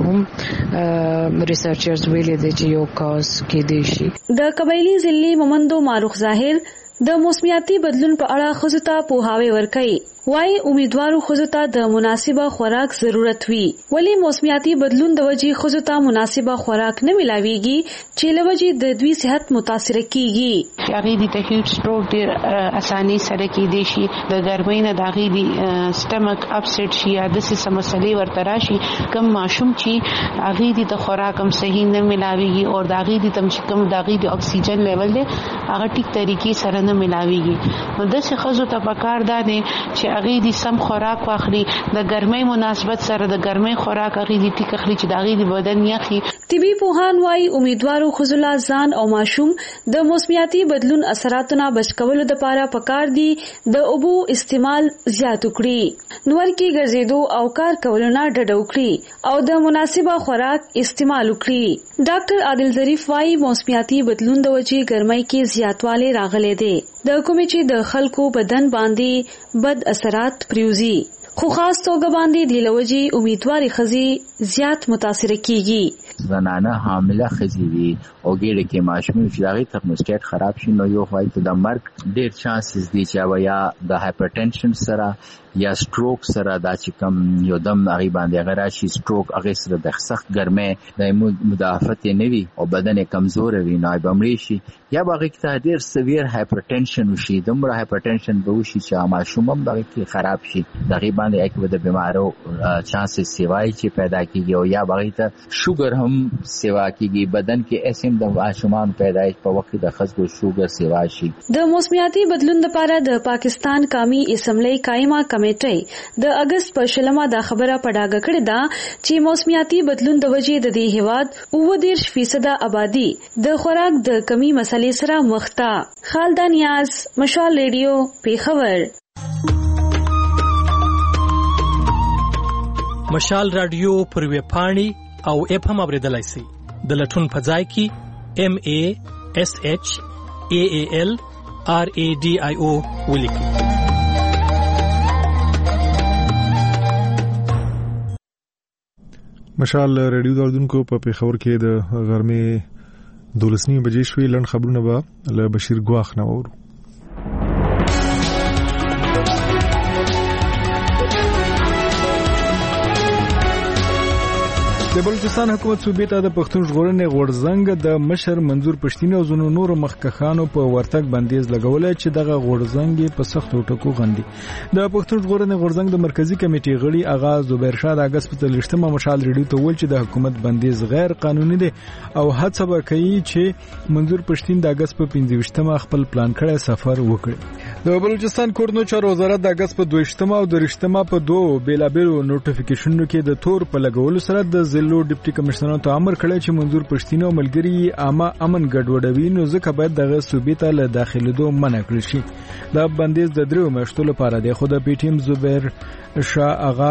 هم ریسرچرز ویلي دي چې یو کاز کېدي شي د قبایلی ضلع ممندو معروف ظاهر د موسمیاتي بدلون په اړه خزوتا پوهاوی ورکړي وای امیدوارو خزوتا د مناسبه خوراک ضرورت وي ولی موسمیاتي بدلون د وجې خزوتا مناسبه خوراک نه ملاويږي چې لوجې د دوی صحت متاثر کیږي هغه دي ته هیټ سټروک ډیر اساني سره کې دي شي د ګرمۍ نه داغي دي سټمک اپسټ شي یا د څه مسلې ورته راشي کم ماشوم چې هغه دي د خوراک هم صحیح نه ملاويږي او داغي دي تم چې کم داغي د اکسیجن لیول دي هغه ټیک طریقې سره نه ملاويږي نو د څه خزو ته پکار ده چې هغه دي سم خوراک واخلي د ګرمۍ مناسبت سره د ګرمۍ خوراک هغه دي ټیک اخلي چې داغي د بدن یخي طبي پوهان وايي امیدوارو خزلا ځان او ماشوم د موسمیاتي بدلون اثراتونه بچ کولو لپاره پکار دي د اوبو استعمال زیات کړي نور کې ګرځېدو او کار کولو نه ډډ وکړي او د مناسبه خوراک استعمال وکړي ډاکټر عادل ظریف وايي موسمیاتي بدلون د وجې ګرمۍ کې زیاتواله راغلي دي د کومې چې د خلکو بدن باندې بد اثرات پریوزي خو خاص توګه باندې د لوجي امیدواري خزي زیات متاثر کیږي زنانه حامله خزي دي او ګېډه کې ماشوم چې دغه ترموسټیټ خراب شي نو یو وایي ته د مرګ ډېر چانسز دي چې یا د هایپرټنشن سره یا سټروک سره دا چې کم یو دم هغه باندې هغه راشي سټروک هغه سره د سخت ګرمۍ د مدافعت نه وي او بدن کمزور وي نو بمړي شي یا باغی کې ډېر سویر هایپرټنشن وشي دمر هایپرټنشن به وشي چې ماشوم هم دغه کې خراب شي دغه باندې اکو د بیمارو چانسز سیوای چې پیدا کیږي او یا بغیر ته شوګر هم سیوا کیږي بدن کې اسیم د ماشومان پیدایش په وخت د خزګو شوګر سیوا شي. د موسمیاتي بدلون لپاره د پاکستان قومي اسمبلی قائمه کمیټه د اگست په شلمه دا خبره پډاګه کړې ده چې موسمیاتي بدلون د وجې د دې هیواد اووه دېرش فیصد آبادی د خوراک د کمی مسلې سره مخ ده. خالده نیاز، مشال ریډیو، پیښور. مشال رادیو پر ویب پاڼې او اپ هم اوریدلای شئ. د لټون په ځای کې ام ا اس اچ ا ا ال ار ا ډي آی او ولیکئ. مشال ریډیو دردونکو په پیښور کې د غرمې دولسنی بجې شوې. لړن خبرونه به له بشیر ګواخ نه اورو. د بلوچستان حکومت صوبې ته د پښتون ژغورنې غورځنګ د مشر منظور پښتين او زونو نور مخکخانو په ورتګ بندیز لګولای چې دغه غورځنګ په سختو ټکو غندي. د پښتون ژغورنې غورځنګ د مرکزی کمیټې غړي اغا زبیر شاه د اگست په لښتمه مشال ریډیو ته ویل چې د حکومت بندیز غیر قانوني دی او هڅه وکړي چې منظور پښتين د اگست په پنځه خپل پلان کړی سفر وکړي. د بلوچستان کورنو چارو وزارت د اگست په دوه او درشتمه په دوه بیلابیلو نوټیفیکیشنونو کې د تور په لګولو سره د لو ډیپټي کمشنر ته امر کړی چې منظور پښتين او ملګری عامه امن ګډوډوي نو ځکه باید دغه صوبې ته له داخليدو منع کړی شي. دا بندیز د درو میاشتو لپاره دی خو د پی ټی ایم زبیر شاه اغا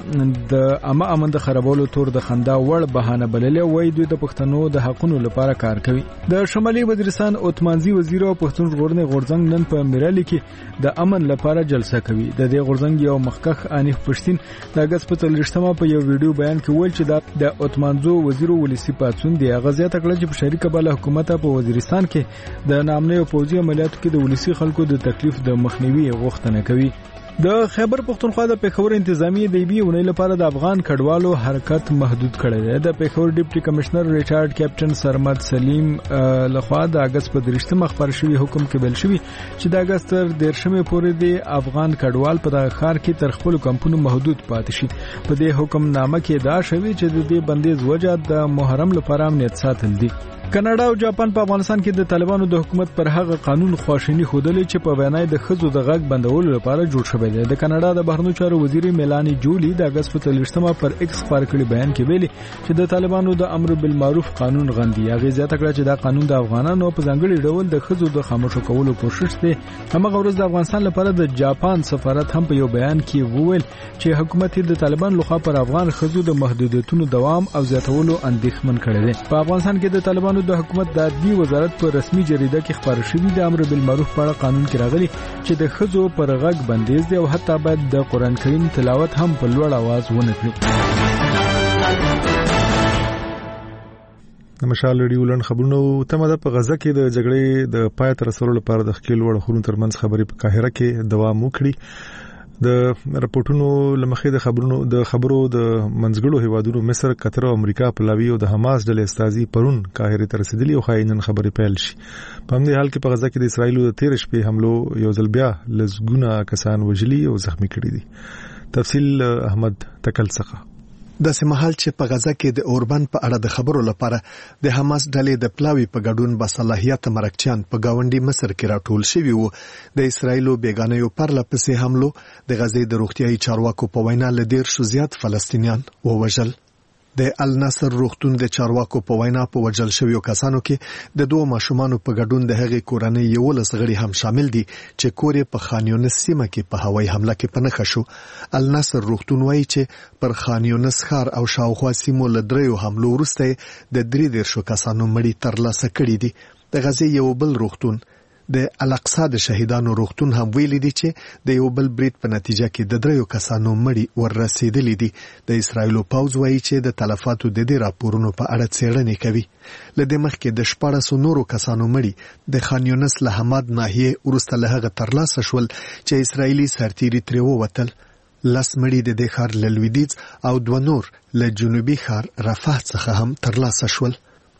د عامه امن د خرابولو تور د خندا وړ بهانه بللې وای دوی د پښتنو د حقونو لپاره کار کوي. د شمالي وزیرستان عثمانزي وزیر او پښتون ژغورنې غورځنګ نن په میرالي کې د امن لپاره جلسه کوي. د دې غورځنګ یو مخکخ انیف پښتين د اگست په لښتمه په یو ویډیو بیان کې ویل چې دا د عثمانزو وزیر ولسی پاتون دی غزيات کړل چې په شریکه بل حکومت په وزیرستان کې د نامنه او پوځي عملیاتو کې د ولسی خلکو د تکلیف د مخنیوي غوښتنه کوي. د خیبر پختونخوا د پیښور انتظامی دی بي ونې لپاره د افغان کډوالو حرکت محدود کړی دی. د پیښور ډیپټي کمشنر ریچارډ کیپټن سرمد سلیم لخوا د اگست په درشتمه خبر شوی حکم کې بل شوی چې د اگست تر دیرشمه پورې د افغان کډوال په دغه ښار کې تر خپل کمپونو محدود پاتې شي. په دې حکم نامه کې دا شوی چې د دې بندیز وجه د محرم لپاره امنیت ساتل دي. کاناډا او جاپان په افغانستان کې د طالبانو د حکومت پر هغه قانون خواشینی خودلې چې په وینای د خزو د غږ بندولو لپاره جوړ شوی دی. د کاناډا د بهرنیو چارو وزیر میلانی جولی د اگست په لښتمه پر ایکس خبر کړي بیان کې ویلي چې د طالبانو د امر بالمعروف قانون غندي. هغه زیاته کړه چې دا قانون د افغانانو په ځانګړي ډول د خزو د خاموشو کولو کوشش دی. همغه ورځ د افغانستان لپاره د جاپان سفارت هم په یو بیان کې وویل چې حکومت د طالبان لخوا پر افغان خزو د محدودیتونو دوام او زیاتولو اندېښمن کړی دی. په افغانستان کې د طالبانو د حکومت د دی وزارت په رسمي جریده کې خبر شوی د امر بالمعروف په اړه قانون کې راغلی چې د خزو پر غږ بندیز دی او حتی باید د قران کریم تلاوت هم په لوړ आवाज ونه کړي. د مشال ریډیو لن خبرونو تمه ده په غزه کې د جګړې د پای تر رسولو لپاره د خپل وړ خورون ترمنځ خبرې په قاهره کې دوام وکړي. د راپورټونو لمخې د خبرونو د خبرو د منځګړو هیوادونو مصر، قطر او امریکا په لاوی او د حماس ډلې استازي پرون قاهره ته رسیدلي او خاينن خبرې پیل شي. په همدې حال کې په غزه کې د اسرایل د تیر شپې حملو یو ځل بیا لزګونه کسان وژلي او زخمی کړي دي. تفصیل احمد تکل څخه. د سیمهال چې په غزه کې د اوربن په اړه د خبرو لپاره د حماس ډلې د پلاوی په ګډون بصلاحیت مرکچیان په گاونډي مصر کې راټول شوی وو. د اسرایلو بیگانه پر لپسې حملو د غزې د روغتيایي چارواکو په وینا لدیر شو زیات فلسطینیان ووژل. د النصر روغتون د چارواکو په وینا په وجل شویو کسانو کې د دوه ماشومان په ګډون د هغې کورنۍ یو لس غړي هم شامل دي چې کور په خان یونس سیمه کې په هوایي حمله کې پنهخ شو. النصر روغتون وایي چې پر خان یونس ښار او شاوخوا سیمو له دریو حملو وروسته د درې دیرشو کسانو مړي ترلاسه کړي دي. د غزې یو بل روغتون د الاقصا د شهیدانو روغتون هم ویلي دي چې د یو بل برید په نتیجه کې د دریو کسانو مړي ورسېدلي دي. د اسرایلو پوځ وایي چې د تلفاتو د دې راپورونو په اړه څېړنې کوي. له دې مخکې د شپاړسو نورو کسانو مړي د خان یونس له حماد ناحیې وروسته له هغه ترلاسه شول چې اسرایلي سرتیري ترې ووتل. لس مړي د دې ښار له لویدیځ او دوه نور له جنوبي ښار رفح څخه هم ترلاسه شول.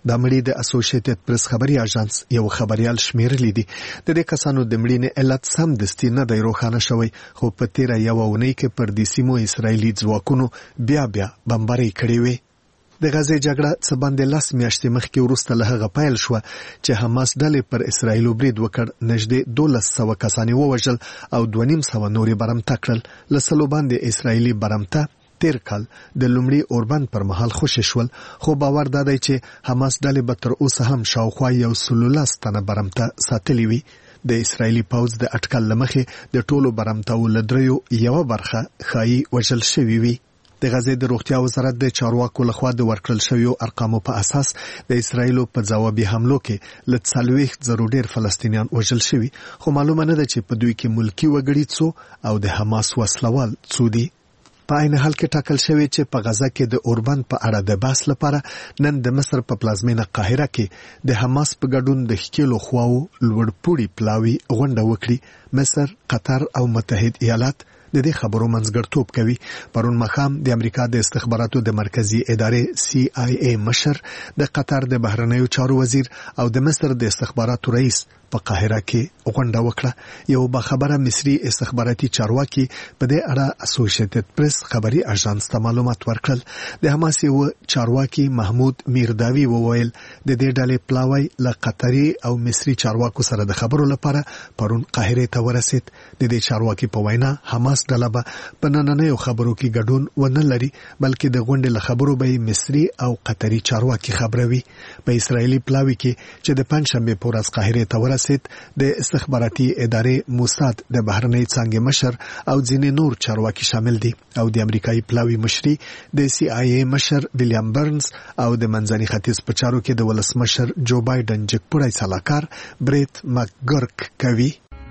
د مړي د اسوسییټډ پریس خبري اژانس یو خبريال شمیرلی دي د دې کسانو د مړینې علت سم دستي نه دی روښانه شوی، خو په تیره یوه اونۍ کې پر دې سیمو اسرایلي ځواکونو بیا بیا بمبارۍ کړې وې. د غزې جګړه څه باندې لس میاشتې مخکې وروسته له هغه پیل شوه چې حماس ډلې پر اسرایلو برید وکړ، نږدې دولس سوه کسان یې ووژل او دوه نیم سوه نورې برمته کړل. له سلو باندې اسرایلي برمته تیر کال د لومړي اوربند پر مهال خوشي شول، خو باور دا دی چې حماس ډلې به تر اوسه هم شاوخوا یو سلو لس تنه برمته ساتلي وي. د اسرایلي پوځ د اټکل له مخې د ټولو برمتو له دریو یوه برخه ښایي وژل شوي وي. د غزې د روغتیا وزارت د چارواکو لخوا د ورکړل شویو ارقامو په اساس د اسرایلو په ځوابي حملو کې له څلوېښت زرو ډېر فلسطینیان وژل شوي، خو معلومه نه ده چې په دوی کې ملکي وګړي څو او د حماس وسلوال څو دي. په عین حال کې ټاکل شوی چې په غزه کې د اوربند په اړه د بحث لپاره نن د مصر په پلازمینه قاهره کې د حماس په ګډون د ښکېلو خواو لوړپوړي پلاوي غونډه وکړي. مصر، قطر او متحد ایالات د دې خبرو منځګړیتوب کوي. پرون ماښام د امریکا د استخباراتو د مرکزی ادارې سی آی ای مشر، د قطر د بهرنیو چارو وزیر او د مصر د استخباراتو رئیس په قاهره کې غونډه وکړه. یو باخبره مصري استخباراتي چارواکي په دې اړه اسوسییټډ پریس خبري اژانس ته معلومات ورکړل. د حماس یو چارواکي محمود میرداوی وویل د دې ډلې پلاوی له قطري او مصري چارواکو سره د خبرو لپاره پرون قاهره ته ورسید. د دې چارواکي په وینا حماس ډله به په نننیو خبرو کې ګډون ونه لري، بلکې د غونډې له خبرو به مصري او قطري چارواکي خبروي. په اسرایلی پلاوی کې چې د پنځشنبه په ورځ قاهره ته ورسید، د استخباراتي ادارې موساد د بهرنۍ څانګې مشر او ځینې نور چارواکي شامل دي، او د امریکایي پلاوی مشري د سی آی ای مشر ویلیام برنز او د منځني ختیځ په چارو کې د ولسمشر جو بایدن جګپوړی سلاکار بریت مکګرک کوي.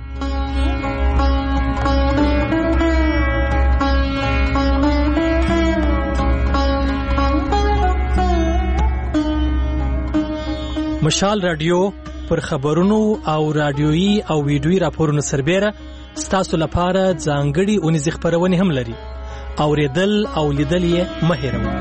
مشال رادیو پر خبرونو او رادیويي او ویډیويي راپورونو سربېره ستاسو لپاره ځانګړي اونیزې خبرونه هم لري. اوریدل او لیدل یې مه هېروئ.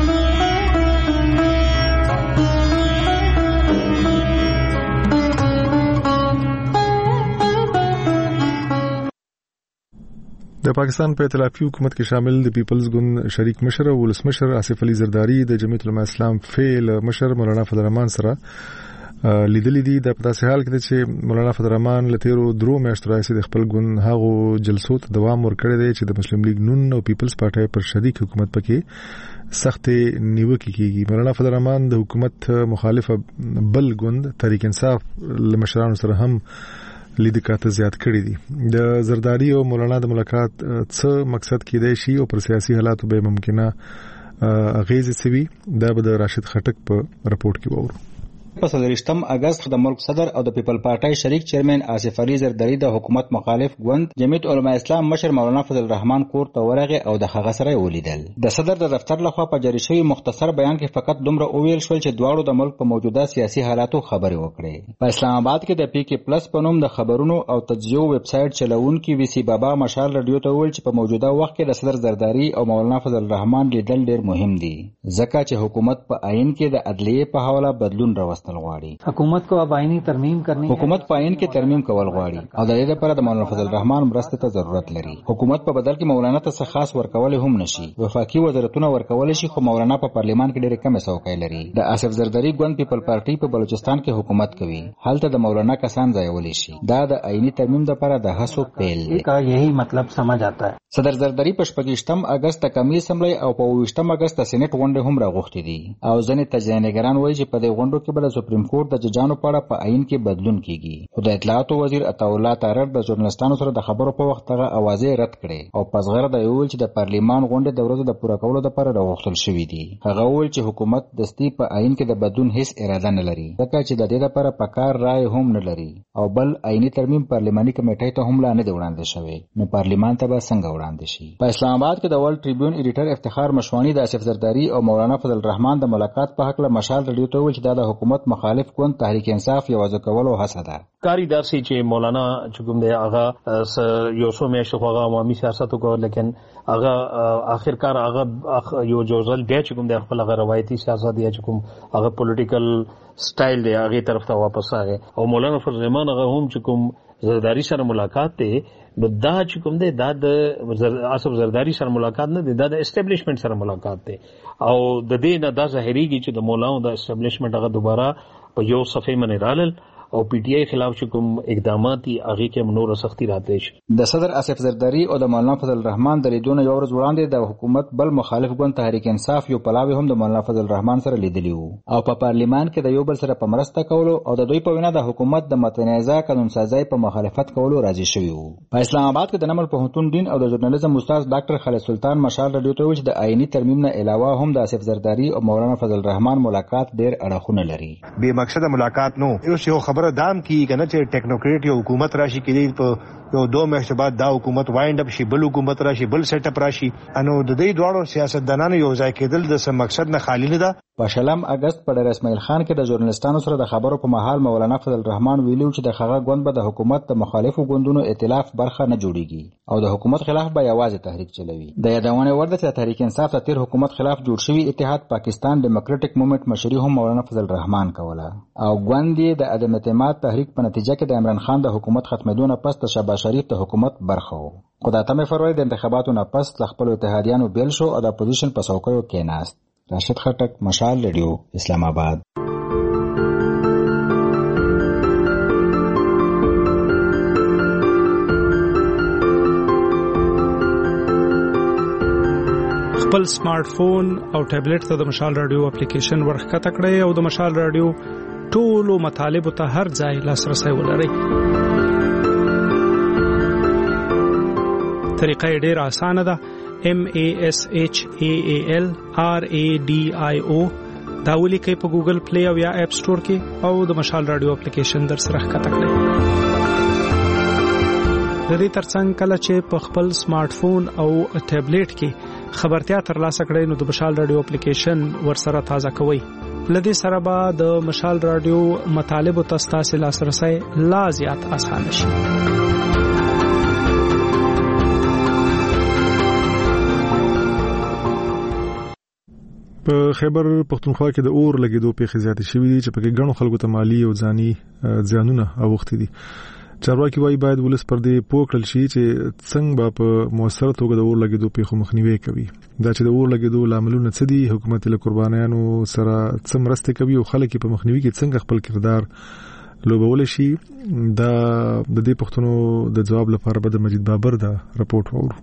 د پاکستان په ائتلافي حکومت کې شامل د پیپلز ګوند شریک مشر او ولسمشر آصف علي زرداری د جمعیت العلماء اسلام فعال مشر مولانا فضل الرحمن سره لیدلې دي. د په داسې حال کې چې مولانا فضل الرحمن له تیرو درو میاشتو راهیسې د خپل ګوند هغو جلسو ته دوام ورکړی دی چې د مسلم لیگ نون او پیپلز پارټي پر شریک حکومت پکې سخت نیوکه کیږي. مولانا فضل الرحمن د حکومت مخالفه بل ګوند تحریک انصاف له مشرانو سره هم لیدکاته زیات کړی دي. د زرداری او مولانا د ملاقات څه مقصد کې دی شي او پر سیاسي حالاتو به ممکنه اغیز سوي، دا به د راشد خټک په رپورت کې وورو. په څلوېښتم اگست د ملک صدر او د پیپل پارټي شریک چیرمن آصف علي زرداری د حکومت مخالف ګوند جمعیت علماء اسلام مشر مولانا فضل الرحمن کور ته ورغی او د هغه سره ولیدل. د صدر د دفتر لخوا په جاری شوی مختصر بیان کې فقط دومره وویل شول چې دواړو د ملک په موجوده سیاسي حالاتو خبرې وکړې. په اسلام آباد کې د پی کې پلس په نوم د خبرونو او تجزیو ویب سټ چلوونکي وی سی بابا مشال رادیو ته وویل چې په موجوده وخت کې د صدر زرداری او مولانا فضل الرحمن لیدل ډیر مهم دي، ځکه چې حکومت په عین کې د عدلیه په حواله بدلون راوستل غواړي. حکومت کو آئینی ترمیم کرنی حکومت په عین کې ترمیم کول غواړي او د دې لپاره د مولانا فضل الرحمن مرسته ته ضرورت لري. حکومت په بدل کې مولانا ته څه خاص ورکول هم نشي، وفاقي وزارتونه ورکول شي، خو مولانا په پارلیمان کې ډېر کم څوکۍ لري. د آصف زرداری ګوند پیپل پارټي په بلوچستان کې حکومت کوي، هلته د مولانا کسان ځایول شي. دا د عیني ترمیم لپاره د هڅو پیل دی. کا یہی مطلب سمجھ آتا ہے. صدر زرداری په شپږشتم اگست د قومي اسمبلی او په اوویشتم اگست د سېنات غونډه هم راغوښتي دي او ځنې تجزیه‌نګران وایي چې په دې غونډو کې بل سپریم کورټ د ججانو په اړه په عین کې بدلون کیږي. خو د اطلاعاتو وزیر عطاالله تارړ د ژورنالستانو سره د خبرو په وخت هغه اوازې رد کړې او په زغره د ویل چې د پارلیمان غونډې د ورځې د پوره کولو لپاره راغوښتل شوې دي. هغه ویل چې حکومت دستي په عین کې د بدلون هیڅ اراده نه لري، ځکه چې د دې لپاره پکار رائے هم نه لري او بل عیني ترمیم پارلیماني کمیټې ته هم لا نه دی وړاندې شوی، نو پارلیمان ته به څنګه وړاندې شي. په اسلام آباد کې د ورلد ټریبیون ایډیټر افتخار مشوانی د آصف زرداری او مولانا فضل الرحمن د ملاقات په حق له مشال رادیو ته ویل چې دا د حکومت مخالف ګوند تحریک انصاف یوازې کولو هڅه ده. کاری درسي چې مولانا چې کوم دی هغه یو څو میاشتې خو هغه عوامي سیاست وکړ، لیکن هغه آخرکار هغه یو جوزل بیا چې کوم دی خپل هغه روایتي سیاست یا چې کوم هغه پولیټیکل سټایل دی هغه طرف ته واپس راغی. او مولانا فضل الرحمن هغه هم چې کوم زرداری سره ملاقات ته نو دا چې کوم دی دا د آصف زرداری سره ملاقات نه دی، دا د اسټابلیشمنت سره ملاقات دی. او د دې نه دا ظاهريږي چې د مولانا د اسټابلیشمنت هغه دوباره په یو صفحه باندې رالل او پی ټی آی خلاف چې کوم اقدامات دي هغه کې نور سختی راځي شي. د صدر آصف زرداری او د مولانا فضل الرحمن د لیدونه یو ورځ وړاندې د حکومت بل مخالف ګوند تحریک انصاف یو پلاوی هم د مولانا فضل الرحمن سره لیدلی وو او په پارلیمان کې د یو بل سره په مرسته کولو او د دوی په وینا د حکومت د متنازع قانون سازی په مخالفت کولو راضي شوی وو. په اسلام آباد کې د نمل پوهنتون دین او د ژورنالیزم استاد ډاکټر خالد سلطان مشال رادیو ته ویل چې د آئینی ترمیم نه علاوه هم د آصف زرداری او مولانا فضل الرحمن ملاقات ډیر اړخونه لري. بے مقصد ملاقات نو یو خبره دام کی کنه چې ټیکنوکریټ یو حکومت راشي کې په یو دوه میاشتې بعد دا حکومت وایند اپ شي، بل حکومت راشي، بل سیټ اپ راشي. انو د دې دواړو سیاستدانانو یو ځای کېدل د سم مقصد نه خالی نه ده. په شلم اگست په ډیر اسماعیل خان کې د ژورنالستانو سره د خبرو په مهال مولانا فضل الرحمن ویلو چې د هغه ګوند به د حکومت د مخالفو ګوندونو ائتلاف برخه نه جوړیږي او د حکومت خلاف به یوازې تحریک چلوي. د یادونه ورده چې تحریک انصاف د تیر حکومت خلاف جوړ شوی اتحاد پاکستان ډیموکراټک موومېنټ مشري هم مولانا فضل الرحمن کوله او ګوند د عدم اعتماد تحریک په نتیجه کې د عمران خان د حکومت ختمېدو نه پس د شهباز شریف د حکومت برخه و. خو د اتمې فروری د انتخاباتو نه پس د خپل اتحادیانو بیل شو او د اپوزیشن په څوکیو کېناست. راشد خټک، مشال ریډیو، اسلام آباد. خپل سمارټ فون او ټابلیټ ته د مشال رادیو اپلیکیشن ورخکته کړئ او د مشال رادیو ټولو مطالبه ته هر ځای لاسرسي ولرئ. طریقه ډېره اسانه ده. M A S H A A L R A D I O دا ولیکئ په ګوګل پلی او یا اپ سٹور کې او د مشال رادیو اپلیکیشن در سره ښکته کړئ. د دې ترڅنګ کله چې په خپل سمارټ فون او ټابلیټ کې خبرتیا ترلاسه کړئ نو د مشال رادیو اپلیکیشن ورسره تازه کوئ. لدې سره به د مشال رادیو مطالب او تاسو لاسرسي لا زیات اسانه شي. په خیبر پښتونخوا کې د اور لګیدو پیښې زیاتې شوې دي چې پکې ګڼو خلکو ته مالی او ځاني ځانونه اوختي دي. چارواکي وايي باید ولس پر دې پوه کړل شي چې څنګه به په موثر توګه د اور لګیدو پیښو مخنیوي کوي. دا چې د اور لګیدو لاملونه څه دي، حکومت له قربانیانو سره څه مرسته کوي او خلک په مخنیوي کې څنګه خپل کردار لوبول شي، دا د دې پښتنو د جواب لپاره به د مجید بابر دا رپورټ وورو.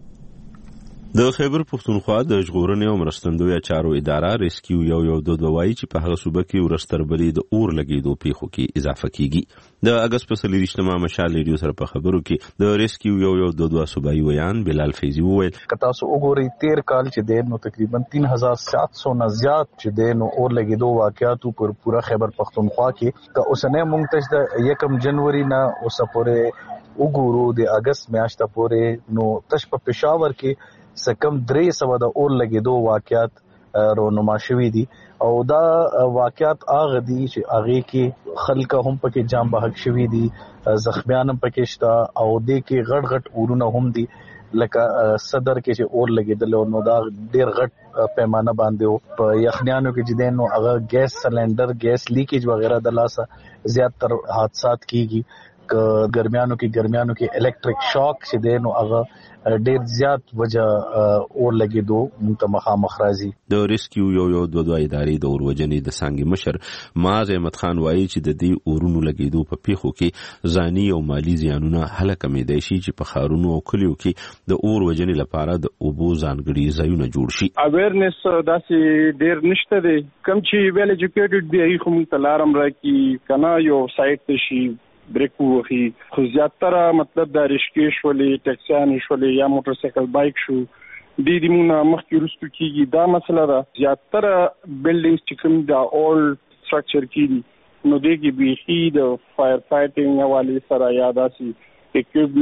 د خیبر پښتونخوا د ژغورنې او مرستندوی چارو اداره ریسکیو یو یو دوه وایي چې په هغه صوبه کې ورستربلې د اور لګیدو پیښو کې اضافه کیږي. د اگست په څلوېښتمه مشال ریډیو سره په خبرو کې د ریسکیو یو یو دوه صوبایي ویان بلال فیضی وویل کتا سو وګوري تیر کال چې د نو تقریبا تین هزار سات سو نه زیات چې د نو اور لګیدو واقعاتو پر پورا خیبر پښتونخوا کې کا اوسنه مونږ ته د یکم جنوري نه اوسه پورې وګورو د اگست میاشته پورې نو تش په پېښور کې سکم درې سو د اور لګیدو واقعات رونما شوي دي او دا واقعات هغه دي چې هغه کې خلک هم پکې جام بحق شوي دي، زخمیان هم پکې شته او د کې غټ غټ اورونه هم دي لکه صدر کې چې اور لګیدل نو دا ډیر غټ پیمانه باندې په یخنیانو کې چې دین نو هغه ګیس سلندر ګیس لیکیج وغیرہ د لاسه زیات تر حادثات کیږي. ګرمیانو کې ګرمیانو کې الکتریک شاک چې دین نو هغه ډیر زیات وجه اور لګیدو متمخه مخرازي. د ریسکیو یو یو دوه دوه ادارې د اور وجنې د څنګه مشر معاذ احمد خان وایي چې د دې اورونو لګیدو په پیښو کې ځاني او مالی زیانونه هله کمېدای شي چې په خارونو او کلیو کې د اور وجنې لپاره د اوبو ځانګړي ځایونه جوړ شي. اویرنس داسې ډیر نشته دی، کم چې ویل ایجوکیټډ دی هغه هم تلارم راکی کنه یو سایت شي بریک وخی خو زیاتره مطلب د ریشکې شولې ټیکسیان شولې یا موټر سایکل بایک شو د دې مونږه مخکې رسټو کیږي. دا مسله ده زیاتره بلډینګز چې کوم د اول سټرکچر کیږي نو دغه به هی د فایر فایټینګ حواله سره یا داسي اکوپمنټس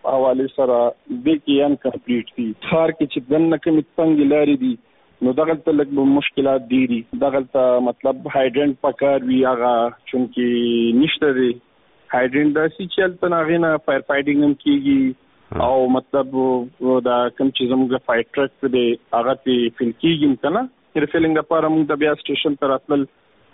حواله سره د کې ان کمپلیټ دي. خار کې چې دنه کې متنګ لاري دي نو دغه ته لږ مشکلات دي دي دغه ته مطلب هایډرنټ پکار وی هغه چونکی نشته دي. هایډرنټ داسي چې تل ناغینه فایر فایټینګ هم کیږي او مطلب دا کوم چې زموږ فایټ ټرک دی هغه ته فل کیږي کنه ریفیلینګ لپاره موږ د بیا سټیشن ته راتل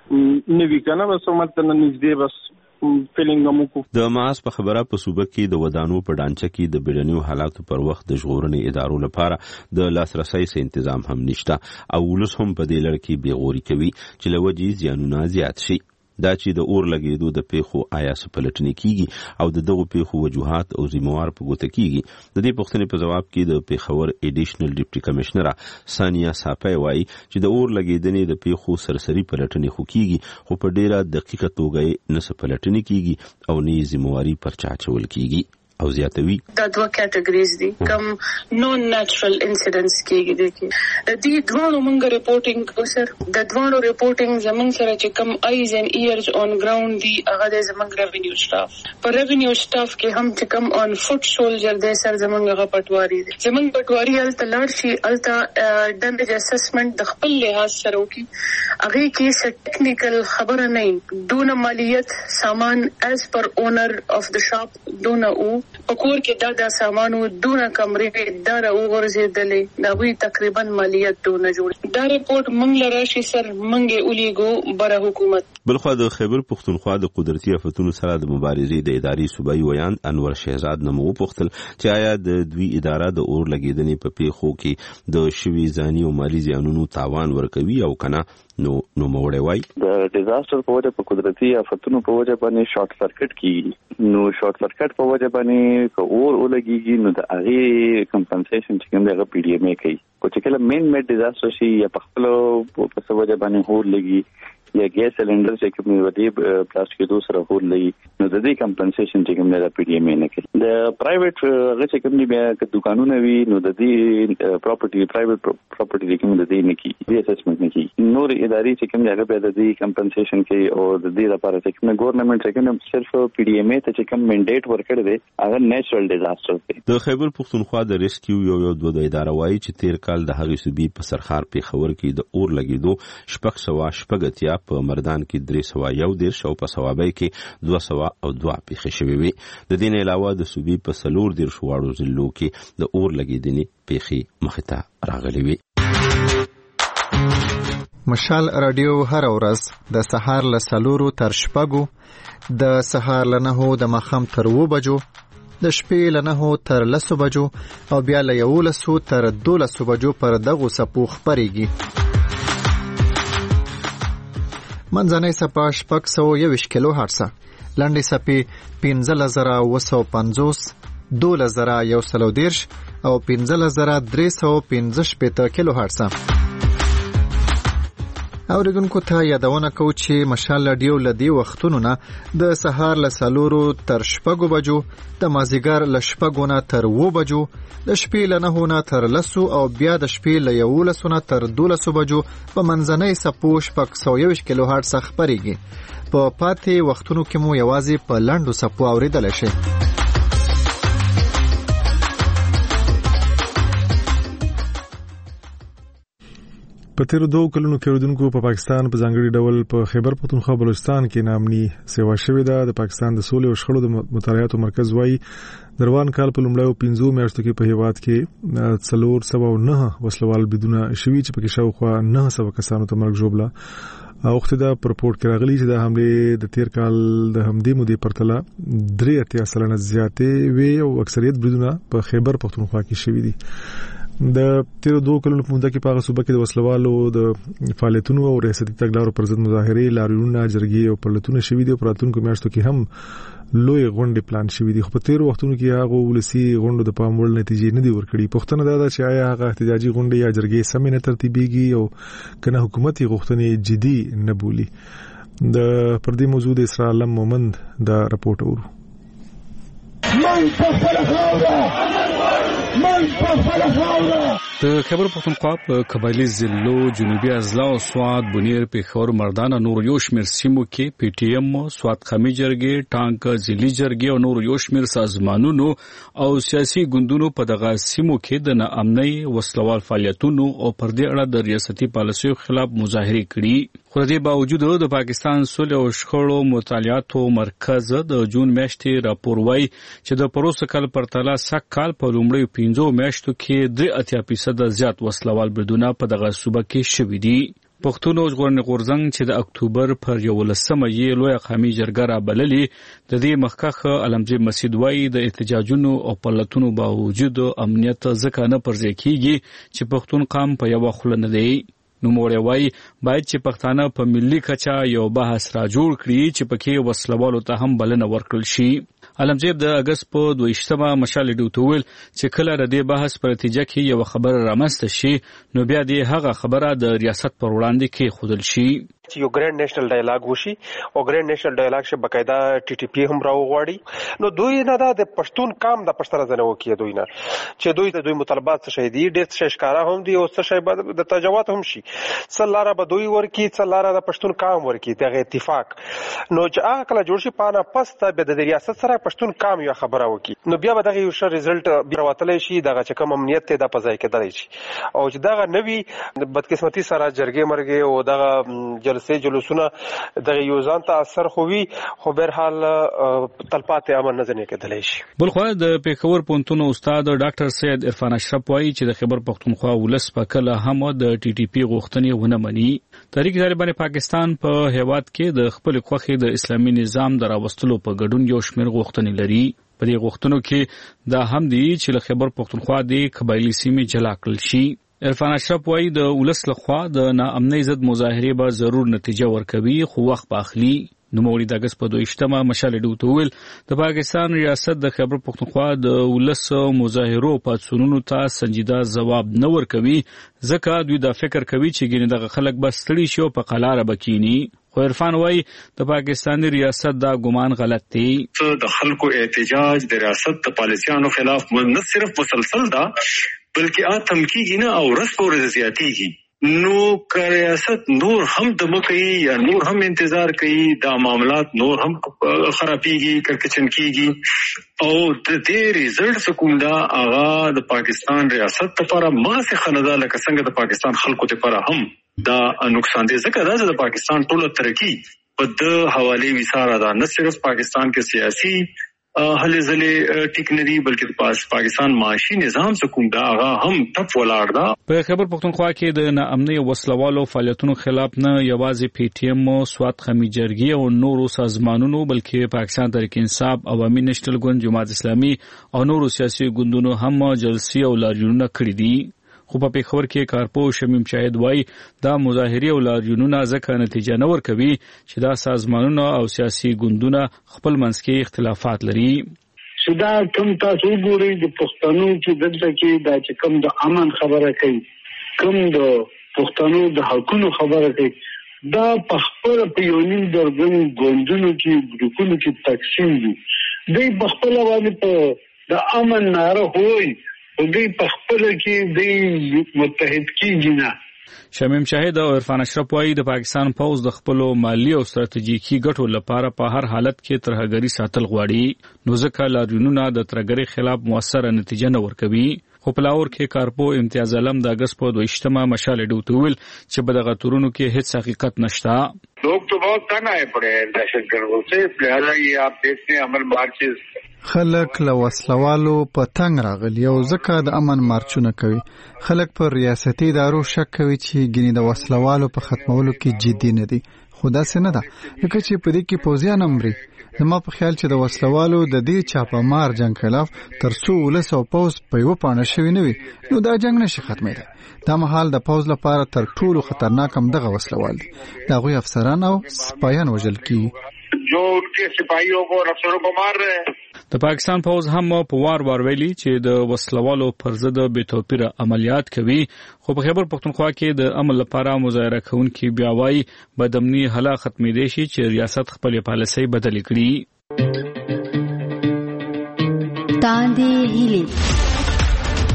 نوی کنه بس مت نه نږدې بس فیلینګ مو کو. د ماس په خبره په صوبه کې د ودانو په ډانچه کې د بیړنیو حالاتو پر وخت د ژغورنې ادارو لپاره د لاسرسي سه تنظیم هم نشته او ولس هم په دې لړ کې بیغوري کوي چې لوجي زیانونه زیات شي. دا چې د اور لګیدو د پیښو آیا سپلټنې کیږي او د دغه پیښو وجوهات او ذمہوار په ګوته کیږي. د دې پوښتنې په جواب کې د پیښور ایډیشنل ډیپټي کمشنر ثانیه صافی وایي چې د اور لګیدنې د پیښو سرسري پلټنې خو کیږي خو په ډیره دقیقه توګه نه سپلټنې کیږي او نه ذمہواری پر چا چول کیږي. او زیاتوي دا دوه کټګریز دي کم نون نیچرل انسیډنټس کېږي دي کې دي دوه مونږ ریپورټینګ کوسر د دوه ریپورټینګ زمونږ سره چې کم آیز ان ایئرز اون ګراوند دي هغه د زمونږ ریوینیو سټاف پر ریوینیو سټاف کې هم چې کم اون فوټ سولجر د سر زمونږ هغه پټواري دي زمونږ پټواري ال تلار شي ال تا ډیمیج اسسمنت د خپل لحاظ سره وکي هغه کې څه ټیکنیکل خبره نه دون مالیت سامان از پر اونر اف د شاپ دون او پکور کې دا د سامانو دونه کمرې دا راوغورځېدلې دا وی تقریبا مالیت دونه جوړ دا ریپورت مونږ لراشي سر مونږه اولیګو بره حکومت. بلخو د خیبر پښتونخوا د قدرتي آفتونو سره د مبارزې د اداري صوبایي ویاند انور شهزاد نمو پوښتل چې آیا د دوی اداره د اور لګیدنې په پیښو کې د شوي ځاني او مالی زیانونو تاوان ورکوي او کنه نو نو موړې وای د ډیزاستر په وجه په قدرتي آفتونو په وجه باندې شارټ سرکټ کیږي نو شارټ سرکټ په وجه باندې که اور ولګيږي نو د هغه کمپنسیشن چې کوم دغه پی ډی ایم ای کوي او چې کله مین میډ ډیزاستر شي یا په خپل په څه وجه باندې اور لګي یا ګیس سلندر چې کوم ودی پلاستیک دوسر اور لګي نو د دې کمپنسیشن چې کوم دغه پی ډی ایم ای نه کوي. د پرایویټ هغه چې کوم بیا ک دکانونه وي نو د دې پراپرټي پرایویټ پراپرټي کوم د دې نه کوي دې اسسمنت نه کوي نور اداري چې کوم هغه به د دې کمپنسیشن کوي او د دې لپاره چې کوم ګورنمنت چې کوم صرف پی ډی ایم ای ته چې کوم منډیټ ورکړي دی هغه نیچرل ډیزاستر دی. د خیبر پښتونخوا د ریسکیو یو یو دوه د اداره وایي چې تیر کال د هغې صوبې په سرخار پیښور کې د اور لګیدو شپږ سوه شپږ اتیا په مردان کې درې سوه یو دېرش او په صوابۍ کې دوه سوه او دوه پیښې شوې وې. د دې نه علاوه د صوبې په څلور دېرش واړو ضلعو کې د اور لګیدنې پیښې مخې ته راغلې وې. مشال رادیو هر ورځ د سهار له څلورو تر شپږو د سهار له نهو د ماښام تر اووه بجو د شپې له نهو تر لسو بجو او بیا له یولسو تر دولسو بجو پر دغو څپو خپرېږي. منځنۍ څپه شپږ سوه یوویشت کیلو هرټزه، لنډې څپې پنځلس زره اووه سوه پنځوس، دولس زره یو سل او دېرش او پنځلس زره درې سوه پنځه شپېته کیلو هرټزه. اوریدونکو ته یادونه کوو چې مشال رادیو له دې وختونو نه د سهار له څلورو تر شپږو بجو، د مازدیګر له شپږو نه تر اووه بجو، د شپې له نهو نه تر لسو او بیا د شپې له یولسو نه تر دولسو بجو په منځنۍ څپو شپږ سوه یوویشت کیلو هرټز خپرېږي. په پاتې وختونو کې مو یوازې په لنډو څپو اورېدلی شئ. په تیرو دوه کلونو کې اوریدونکو په پاکستان په ځانګړي ډول په خیبر پختونخوا بلوچستان کې نامني سیوا شوې ده. د پاکستان د سولې او شخړو د مطالعاتو مرکز وايي د روان کال په لومړیو پنځو میاشتو کې په هیواد کې څلور سوه او نهه وسلوال بریدونه شوي چې پکې شاوخوا نهه سوه کسانو ته مرګ ژوبله. اوخته دا په رپورټ کې راغلي چې د حملې د تیر کال د همدې مودې پرتله درې اتیا سلنه زیاتې وي او اکثریت بریدونه په خیبر پختونخوا کې شوي دي. د تیرو دوه کلونو په موده کې په هغه صوبه کې د وسلوالو د فعالیتونو او ریاستي تګلارو پر ضد مظاهرې، لاریونونه، جرګې او پرلتونه شوي دي او په راتلونکو میاشتو کې هم لوی غونډې پلان شوي دي. خو په تیرو وختونو کې هغه ولسي غونډو د پام وړ نتیجې نه دي ورکړي. پوښتنه دا ده چې آیا هغه احتجاجي غونډې یا جرګې سمې نه ترتیبېږي او کنه حکومت یې غوښتنې جدي نه بولي. د پر دې موضوع د اسرا علم مومند دا رپورټ اورو. من په خپل خاوره د خیبر پختونخوا په قبایلی ضلعو جنوبي اضلاع او سوات بنیر پیښور مردان نور یو شمېر سیمو کې پی ټی ایم سوات خمي جرګې ټانک ضلعي جرګې او نور یو شمېر سازمانونو او سیاسي ګوندونو په دغه سیمو کې د ناامنۍ وسلوال فعالیتونو او پر دې اړه د ریاستي پالیسیو خلاف مظاهرې کړي. خو د دې باوجود د پاکستان صلح او شخړو مطالعاتو مرکز د جون میاشتې راپور وايي چې د پروسه کال پرتله سږ کال په لومړیو پنځو میاشتو کې درې اتیا فیصده زیات وسلوال بریدونه په دغه صوبه کې شوي دي. پښتون ژغورنې غورځنګ چې د اکتوبر پر یولسمه یې لویه قومي جرګه رابللې د دې مخکښ علمجي مسعود وايي د احتجاجونو او پلټونو باوجود امنیت ځکه نه پرځای کیږي چې پښتون قوم په یوه خوله نه دی. نوموړی وايي باید چې پښتانه په ملي کچه یو بحث را جوړ کړي چې پکې وسلوالو ته هم بلنه ورکړل شي. علمجیب د اگست په دویشتمه مشال ډیوټ ویل چې کله د دې بحث په نتیجه کې یو خبره رامنځته شي نو بیا دې هغه خبره د ریاست پر وړاندې کې خودل شي چې یو ګرینډ نېشنل ډایلاګ وشي او ګرینډ نېشنل ډایلاګ شه بقاعده ټي ټي پی هم راوغواړي نو دوی نه دا د پښتون قام د پښتره زنه وکي دوی نه چې دوی ته دوی مطالبات څه شي دي ډېر څه ښکارا هم دي او څه شي د تجاوز هم شي څلاره به دوی ورکی څلاره د پښتون قام ورکی دغه اتفاق نو چې هغه کله جوړ شي پانه پسته به د ریاست سره پښتون قام یو خبره وکي نو بیا به دغه یو ښه ریزلټ بیا وتلی شي دغه چې کوم امنیت ته د پځای کېدلی شي او چې دغه نوی بدقسمتي سره جرګې مرګې او دغه جلسې جلوسونه دغه یو ځان ته اثر خووي خو بهر حال تلپاتې امن نه ځنې کېدلی شي. بل خو د پیښور پوهنتون استاد ډاکټر سید عرفان اشرف وايي چې د خیبر پختونخوا ولس په کله هم د ټي ټي پی غوښتنې ونه مني. تحریک طالبان پاکستان په هیواد کې د خپل خوخي د اسلامي نظام دراوستلو په ګډون یو شمېر غوښتنې لري. په دې غوښتنو کې دا هم دي چې له خیبر پختونخوا د قبایلی سیمې جلا کړل شي. عرفان اشرف وايي د ولس لخوا د ناامنۍ ضد مظاهرې به ضرور نتیجه ورکوي خو وخت به اخلي. نوموړي د اگست په دویشتمه مشال ډیوټ ویل د پاکستان ریاست د خیبر پختونخوا د ولس مظاهرو پاتسونونو ته سنجیده ځواب نه ورکوي ځکه دوی دا فکر کوي چې ګینه دغه خلک بس ستړي شي او په قلاره بکینی. خو عرفان وايي د پاکستاني ریاست دا ګمان غلط دی. د خلکو احتجاج د ریاست د پالیسیانو خلاف نه صرف مسلسل دا بلکې آتم کیږي نه او رس په ورځ زیاتیږي نو که ریاست نور هم د مکئی یا نور هم انتظار کوي دا معاملات نور هم خرابيږي کړکچن کیږي او د دې ریزلټ کوم دا آغا د پاکستان ریاست لپاره مغه خندا لکه څنګه د پاکستان خلکو لپاره هم دا نقصان دي ځکه دا د پاکستان ټول ترقی په د حواله وساره دا نه صرف پاکستان کې سیاسي هلې ځلې ټیک نه دی بلکې پاکستان معاشي نظام سکوم دا هغه هم ټپ ولاړ دا. په خیبر پختونخوا کې د ناامنۍ وسلوالو فعالیتونو خلاف نه یوازې پی ټی ایم سوات خمي جرګې او نورو سازمانونو بلکې پاکستان تحریک انصاف عوامي نېشنل ګوند جماعت اسلامي او نورو سیاسي ګوندونو هم جلسې او لاریونونه کړي دي. خو په پیښور کې کارپو شمیم شاهد وایي دا مظاهرې او لاریونونه ځکه نتیجه نه ورکوي چې دا سازمانونه او سیاسي ګوندونه خپل منځ کې اختلافات لري. چې دا کوم تاسو وګورئ د پښتنو چې دلته کې دا چې کوم د امن خبره کوي کوم د پښتنو د حقونو خبره کوي دا په خپل په یو نیم درجن ګوندونو کې ګروپونو کې تقسیم دي دوی په خپل باندې په د امن ناره وایي او دوی په خپل کې دوی متحد کیږي نه. شمیم شاهد او عرفان اشرف وايي د پاکستان پوز د خپل مالی او ستراتیژیکي ګټو لپاره په هر حالت کې ترهګری ساتل غواړي نو ځکه لاریونونه د ترهګری خلاف موثره نتیجه نه ورکوي. خو په لاور کې کارپو امتیاز علم د اگست په دویشتمه مشال ډیوټ ویل چې په دغه تورونو کې هیڅ حقیقت نشته. लोग तो बहुत तंग आए पड़े हैं दहशतगर्दों से लिहाजा ये आप देखते हैं अमन मार्चेस خلک له وسلوالو په تنگ راغلي او ځکه د امن مارچونه کوي. خلک پر ریاستي ادارو شک کوي چې ګینه د وسلوالو په ختمولو کې جدي نه دي. خدا سينه ده لکه چې په دې کې پوزیان امري زما په خیال چې د وسلوالو د دې چاپمار جنگ خلاف ترڅو ولس او پوز په یو پانه شوی نه وي نو دا جنگ نشي ختمېدای. دا مهال د پوز لپاره تر ټولو خطرناک هم دغه وسلوال دي. دا غوي افسران او سپایان وژل کی جو انکه سپایو کو افسرو کو مار رہے ہیں. د پاکستان پوز هم په وار وار ویلي چې د وسلوالو پر ضد بې توپیره عملیات کوي خو په خیبر پختونخوا کې د امن لپاره مظاهره کوونکي بیا وايي بدامني حاله ختمېدای شي چې ریاست خپل پالیسۍ بدل کړي. تاندې هیلې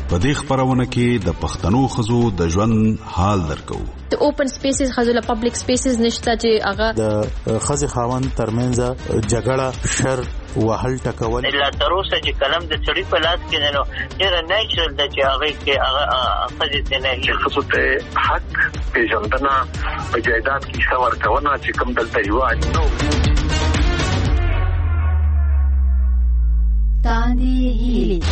په دې خبرونه کې د پښتنو خزو د ژوند حال درکو. د اوپن سپیسز خزو له پبلک سپیسز نشته چې هغه د خزي خاوند ترمنځ جګړه شر وهل ټکول لا تر اوسه چې کلم د سړي په لاس کې نه نو ډېر نیچرل د چې هغه کې هغه خزي ته نه چې خصوص ته حق پیژندنه په جایداد کې څور کونه چې کوم دلته یو نو تاندې هیلي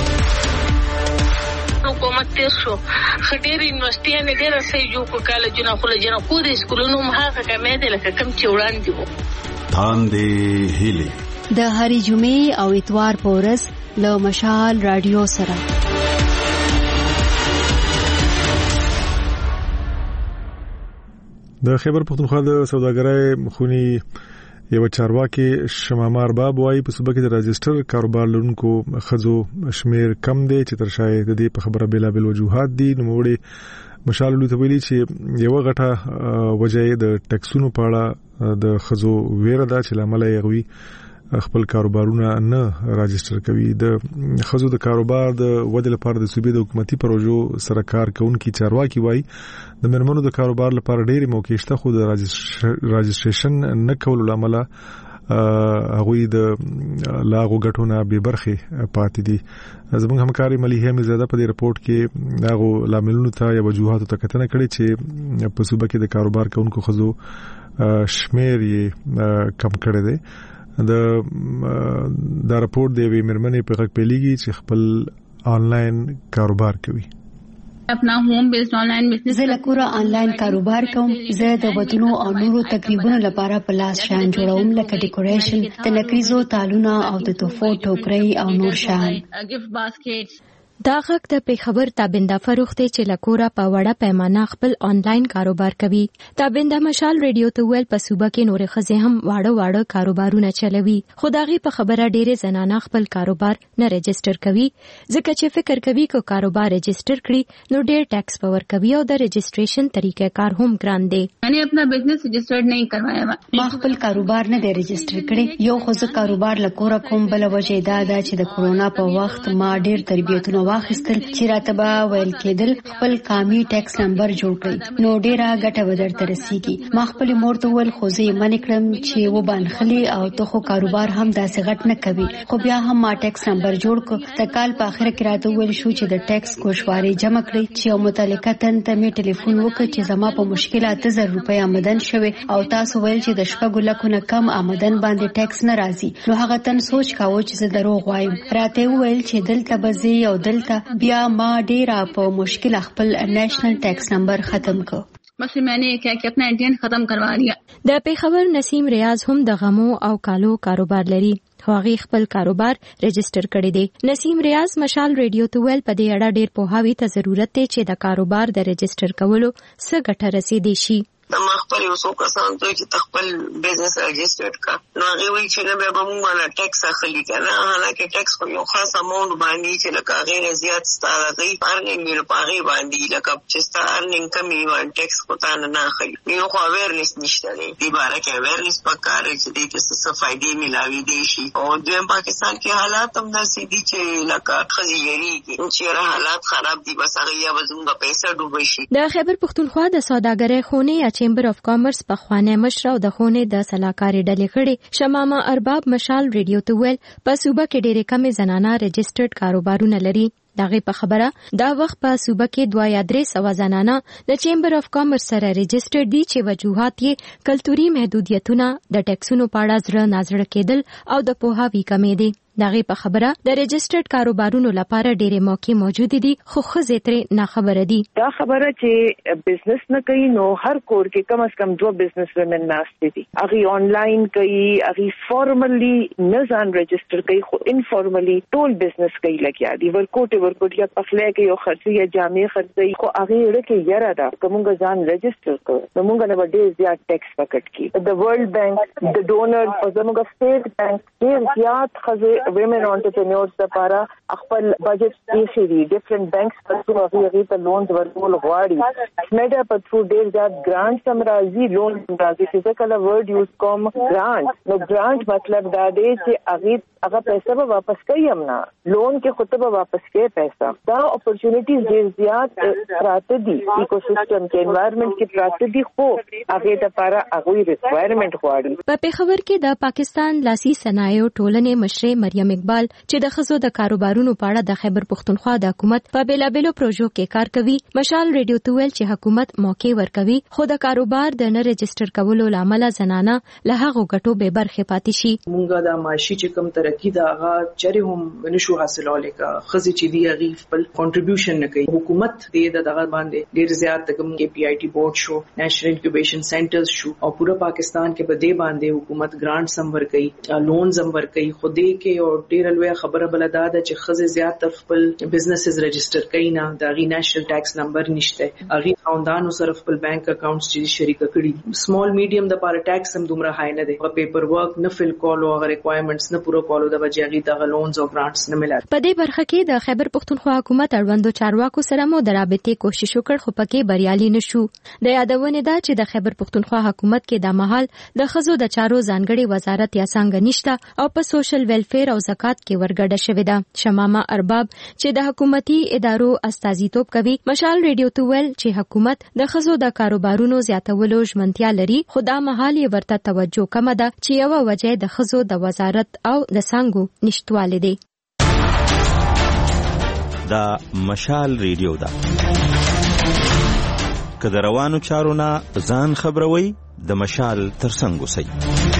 حکومت تیر شو خډيري یونیورسيټي ډېر صحیح جوړ کړل کالجونه خو لجنه خو د سکولونو مهاغه کمې ده لکه کم چې وړاندې وو. تاندې هیلي د هرې جمعې او اتوار په ورځ له مشال رادیو سره د خیبر پختونخوا د سوداګرۍ خونی یو چارواکي شمامه ارباب وايي په صوبه کې د راجستر کاروبار لرونکو خزو شمیر کم دی چې تر شاید د دې په خبره بلا بل وجوهات دي. نو وړي مشال لوي ته ویلي چې یو غټه وجه د ټیکسونو په اړه د خزو ویره ده چې لامل یې غوي خپل کاروبارونه نه راجستر کوي. د خزو د کاروبار د ودې لپاره د صوبې د حکومتي پروژو سره کار کوونکي چارواکي وايي د مرمنو د کاروبار لپاره ډېری موقع شته خو د راجستریشن نه کولو لامل هغه د لاغو غټونه به برخه پاتې دي. زموږ همکاري مليحه میرزاده په دې رپورت کې هغه لاملونو ته یا وجوهاتو ته کتنه کړې چې په صوبه کې د کاروبار کوونکو خزو شمیر یې کم کړی دی. د دا رپورت دی وی مرمنې په غږ پیلېږي چې خپل آنلاین کاروبار کوي. اپنا ہوم بیسډ آنلاین بزنس زه لکوره آنلاین کاروبار کوم. زه د ودونو او نورو تقریبونو لپاره پلاس شان جوړوم لکه ډیکوریشن د نکریزو تالونه او د توفو ټوکرۍ او نور شان. ګفت باسکټس دا غږ د پیښور تابنده فروخته چې لکوره په وړه پیمانه خپل آنلاین کاروبار کوي. تابنده مشال ریډیو ته ویل په صوبه کې نور خزه هم واړه واړه کاروبارونه چلوي. خدایي په خبره ډېر زنانه خپل کاروبار نه رجستر کوي ځکه چې فکر کوي کو کاروبار رجستر کړي نو ډېر ټیکس پور کوي او د رجستریشن طریقې کار هم ګران دی. یعنی خپل بزنس رجستر نه کروایا ما خپل کاروبار نه دی رجستر کړي. یو خو زه کاروبار لکوره کوم بل وجه دا ده چې د کورونا په وخت ما ډېر تربیتونه واخیستل چې راته به ویل کېدل خپل قامي ټیکس نمبر جوړ کړئ نو ډیره ګټه ودرته رسیږي. ما خپل مور ته ویل خو زه یې منې کړم چې و بانخلي او ته خو کاروبار هم داسې غټ نه کوي خو بیا هم ما ټیکس نمبر جوړ کړ. د کال په اخر کې راته ویل شو چې د ټیکس کوشواري جمع کړئ چې یو متعلقه تن ته مې ټلیفون وکړ چې زما په مشکل اته زره روپۍ آمدن شوی او تاسو ویل چې د شپږو لکو نه کم آمدن باندې ټیکس نه راځي. نو هغه تن سوچ کاوه چې زه دروغ وایم. راته ویل چې دلته به زه او دلته بیا ما ډیره په مشکل خپل نېشنل ټیکس نمبر ختم کړ. بس میں نے کیا کہ اپنا انډین ختم کروا لیا. د پیښور نسیم ریاض هم د غمو او کالو کاروبار لري. هغه خپل کاروبار رجستر کړی دی. نسیم ریاض مشال ریډیو ته ویل په دې اړه ډیر پوهاوی ته ضرورت دی چې د کاروبار د رجستر کولو څه ګټه رسیدي شي. د مخبر یو څو کسان ته چې خپل بزنس رجستر کا نو هغه وی چې نه به موږ باندې ټیکس اخلي کنه حالکه ټیکس خو یو خاص اماونت باندې چې لکه غیر زیات ستاره کوي ارننګ یې په هغه باندې لکه چې ستاره ارننګ کمی وان ټیکس خو تا نه اخلي نو خو اویرنس نشته دی دی باره کې اویرنس پکار چې دې ته څه فائدې ملاوي دي شي. او دویم پاکستان کې حالات هم داسې دي چې لکه خزيري چې حالات خراب دي بس هغه یا وزمږه پیسې ډوبې شي. د خیبر پختونخوا د سوداګرۍ خونې یا چیمبر اف کامرس په خوانه مشر او د خونې د سلاکاري ډلې خړې شمامه ارباب مشال ریډیو ته ویل په صوبه کې ډېرې کمې زنانه رجسترډ کاروبارونه لري. دغه په خبره دا وخت په صوبه کې دوه یا درې سوه زنانه د چیمبر اف کامرس سره رجستر دي چې وجوهات یې کلتوري محدودیتونه د ټیکسونو په اړه زړه نازړه کېدل او د پوهاوي کمی دي. دغه په خبره د رجسترډ کاروبارونو لپاره ډېرې موقع موجود دي خو خزه ترې نه خبره دي. دا خبره چې بزنس نه کوي نو هر کور کې کم از کم دوه بزنس ومن ناشته دي. اغي آنلاین کوي اغي فارملی نه ځان رجستر کوي خو انفارملی ټول بزنس کوي لګیا دي. ورکوټ ورکوټ یا پخله کې یو خرڅي یا جامې خرڅي خو اغي ورکه یاره دا کومه ځان رجستر کوي نو موږ نه ډېر زیات ټیکس پکټ کی. د ورلد بانک د ډونر او زموږ سټیټ بانک ډېر زیات خزه women entrepreneurs لپاره خپل بجټ یې دی ډیفرنٹ بانکس په څو هغه ته لونز ورکول غواړي. سمډا په څو ډیر زیات ګرانټ سمراځي لون راځي چې کله ورډ یوز کوم ګرانټ نو ګرانټ مطلب دا دی چې هغه هغه پیسې به واپس کوي هم نه لون کې خود به واپس کوي پیسې دا اپورچونټیز ډېر زیات پراته دي ایکوسیستم کې انوایرنمنت کې پراته دي خو هغه د لپاره هغه ریکوایرمنت غواړي په پیښور کې د پاکستان لاسي صنایع ټولنې مشرې مریم اقبال چې د خزو د کاروبارونو په اړه د خیبر پښتونخوا د حکومت په بیلابېلو پروژو کې کار کوي مشال ریډیو ته ویل چې حکومت موقع ورکوي خو د کاروبار د نه رجستر کولو لامل زنانه له هغه ګټو به برخه پاتې شي مونږه د معاشي چې کم ترقی دا هغه چره هم نشو حاصلولای کا خزي چې دی هغه خپل کنټریبیوشن نه کوي حکومت دې د دغه باندې ډیر زیات تکم کې پی آی ټی بورډ شو نېشنل انکیوبیشن سنټرز شو او پورا پاکستان کې په دې باندې حکومت ګرانټ سمور کوي لون سمور کوي خو دې کې او ډیر لوی خبره بل دا ده چې خزي زیات تر خپل بزنسز رجستر کوي نه دا غي نېشنل ټیکس نمبر نشته هغه خاندانو سره خپل بانک اکاونټس چې شریک کړي سمال میډیم د پاره ټیکس هم دومره هاي نه دی او پیپر ورک نه فل کول او ریکوایرمنټس نه پوره کولو د وجهي د لونز او ګرانټس نه ملات په دې برخه کې د خیبر پښتونخوا حکومت اړوندو چارواکو سره مو د رابطې کوشش وکړ خو پکې بریالي نشو د یادونه ده چې د خیبر پښتونخوا حکومت کې د محل د خزو د چارو ځانګړي وزارت یا څنګه نشته او په سوشل ویلفیر او زکات کې ورګډه شوې ده شمامه ارباب چې د حکومتي ادارو استازیتوب کوي مشال ریډیو ته ویل چې حکومت د خزو د کاروبارونو زیاتولو ژمنتیا لري خو دا مهال یې ورته توجه کمه ده چې یو وجه د خزو د وزارت او د څنګه نشټواله دي دا مشال ریډیو ده که د روانو چارو نه ځان خبروي د مشال ترڅنګ اوسئ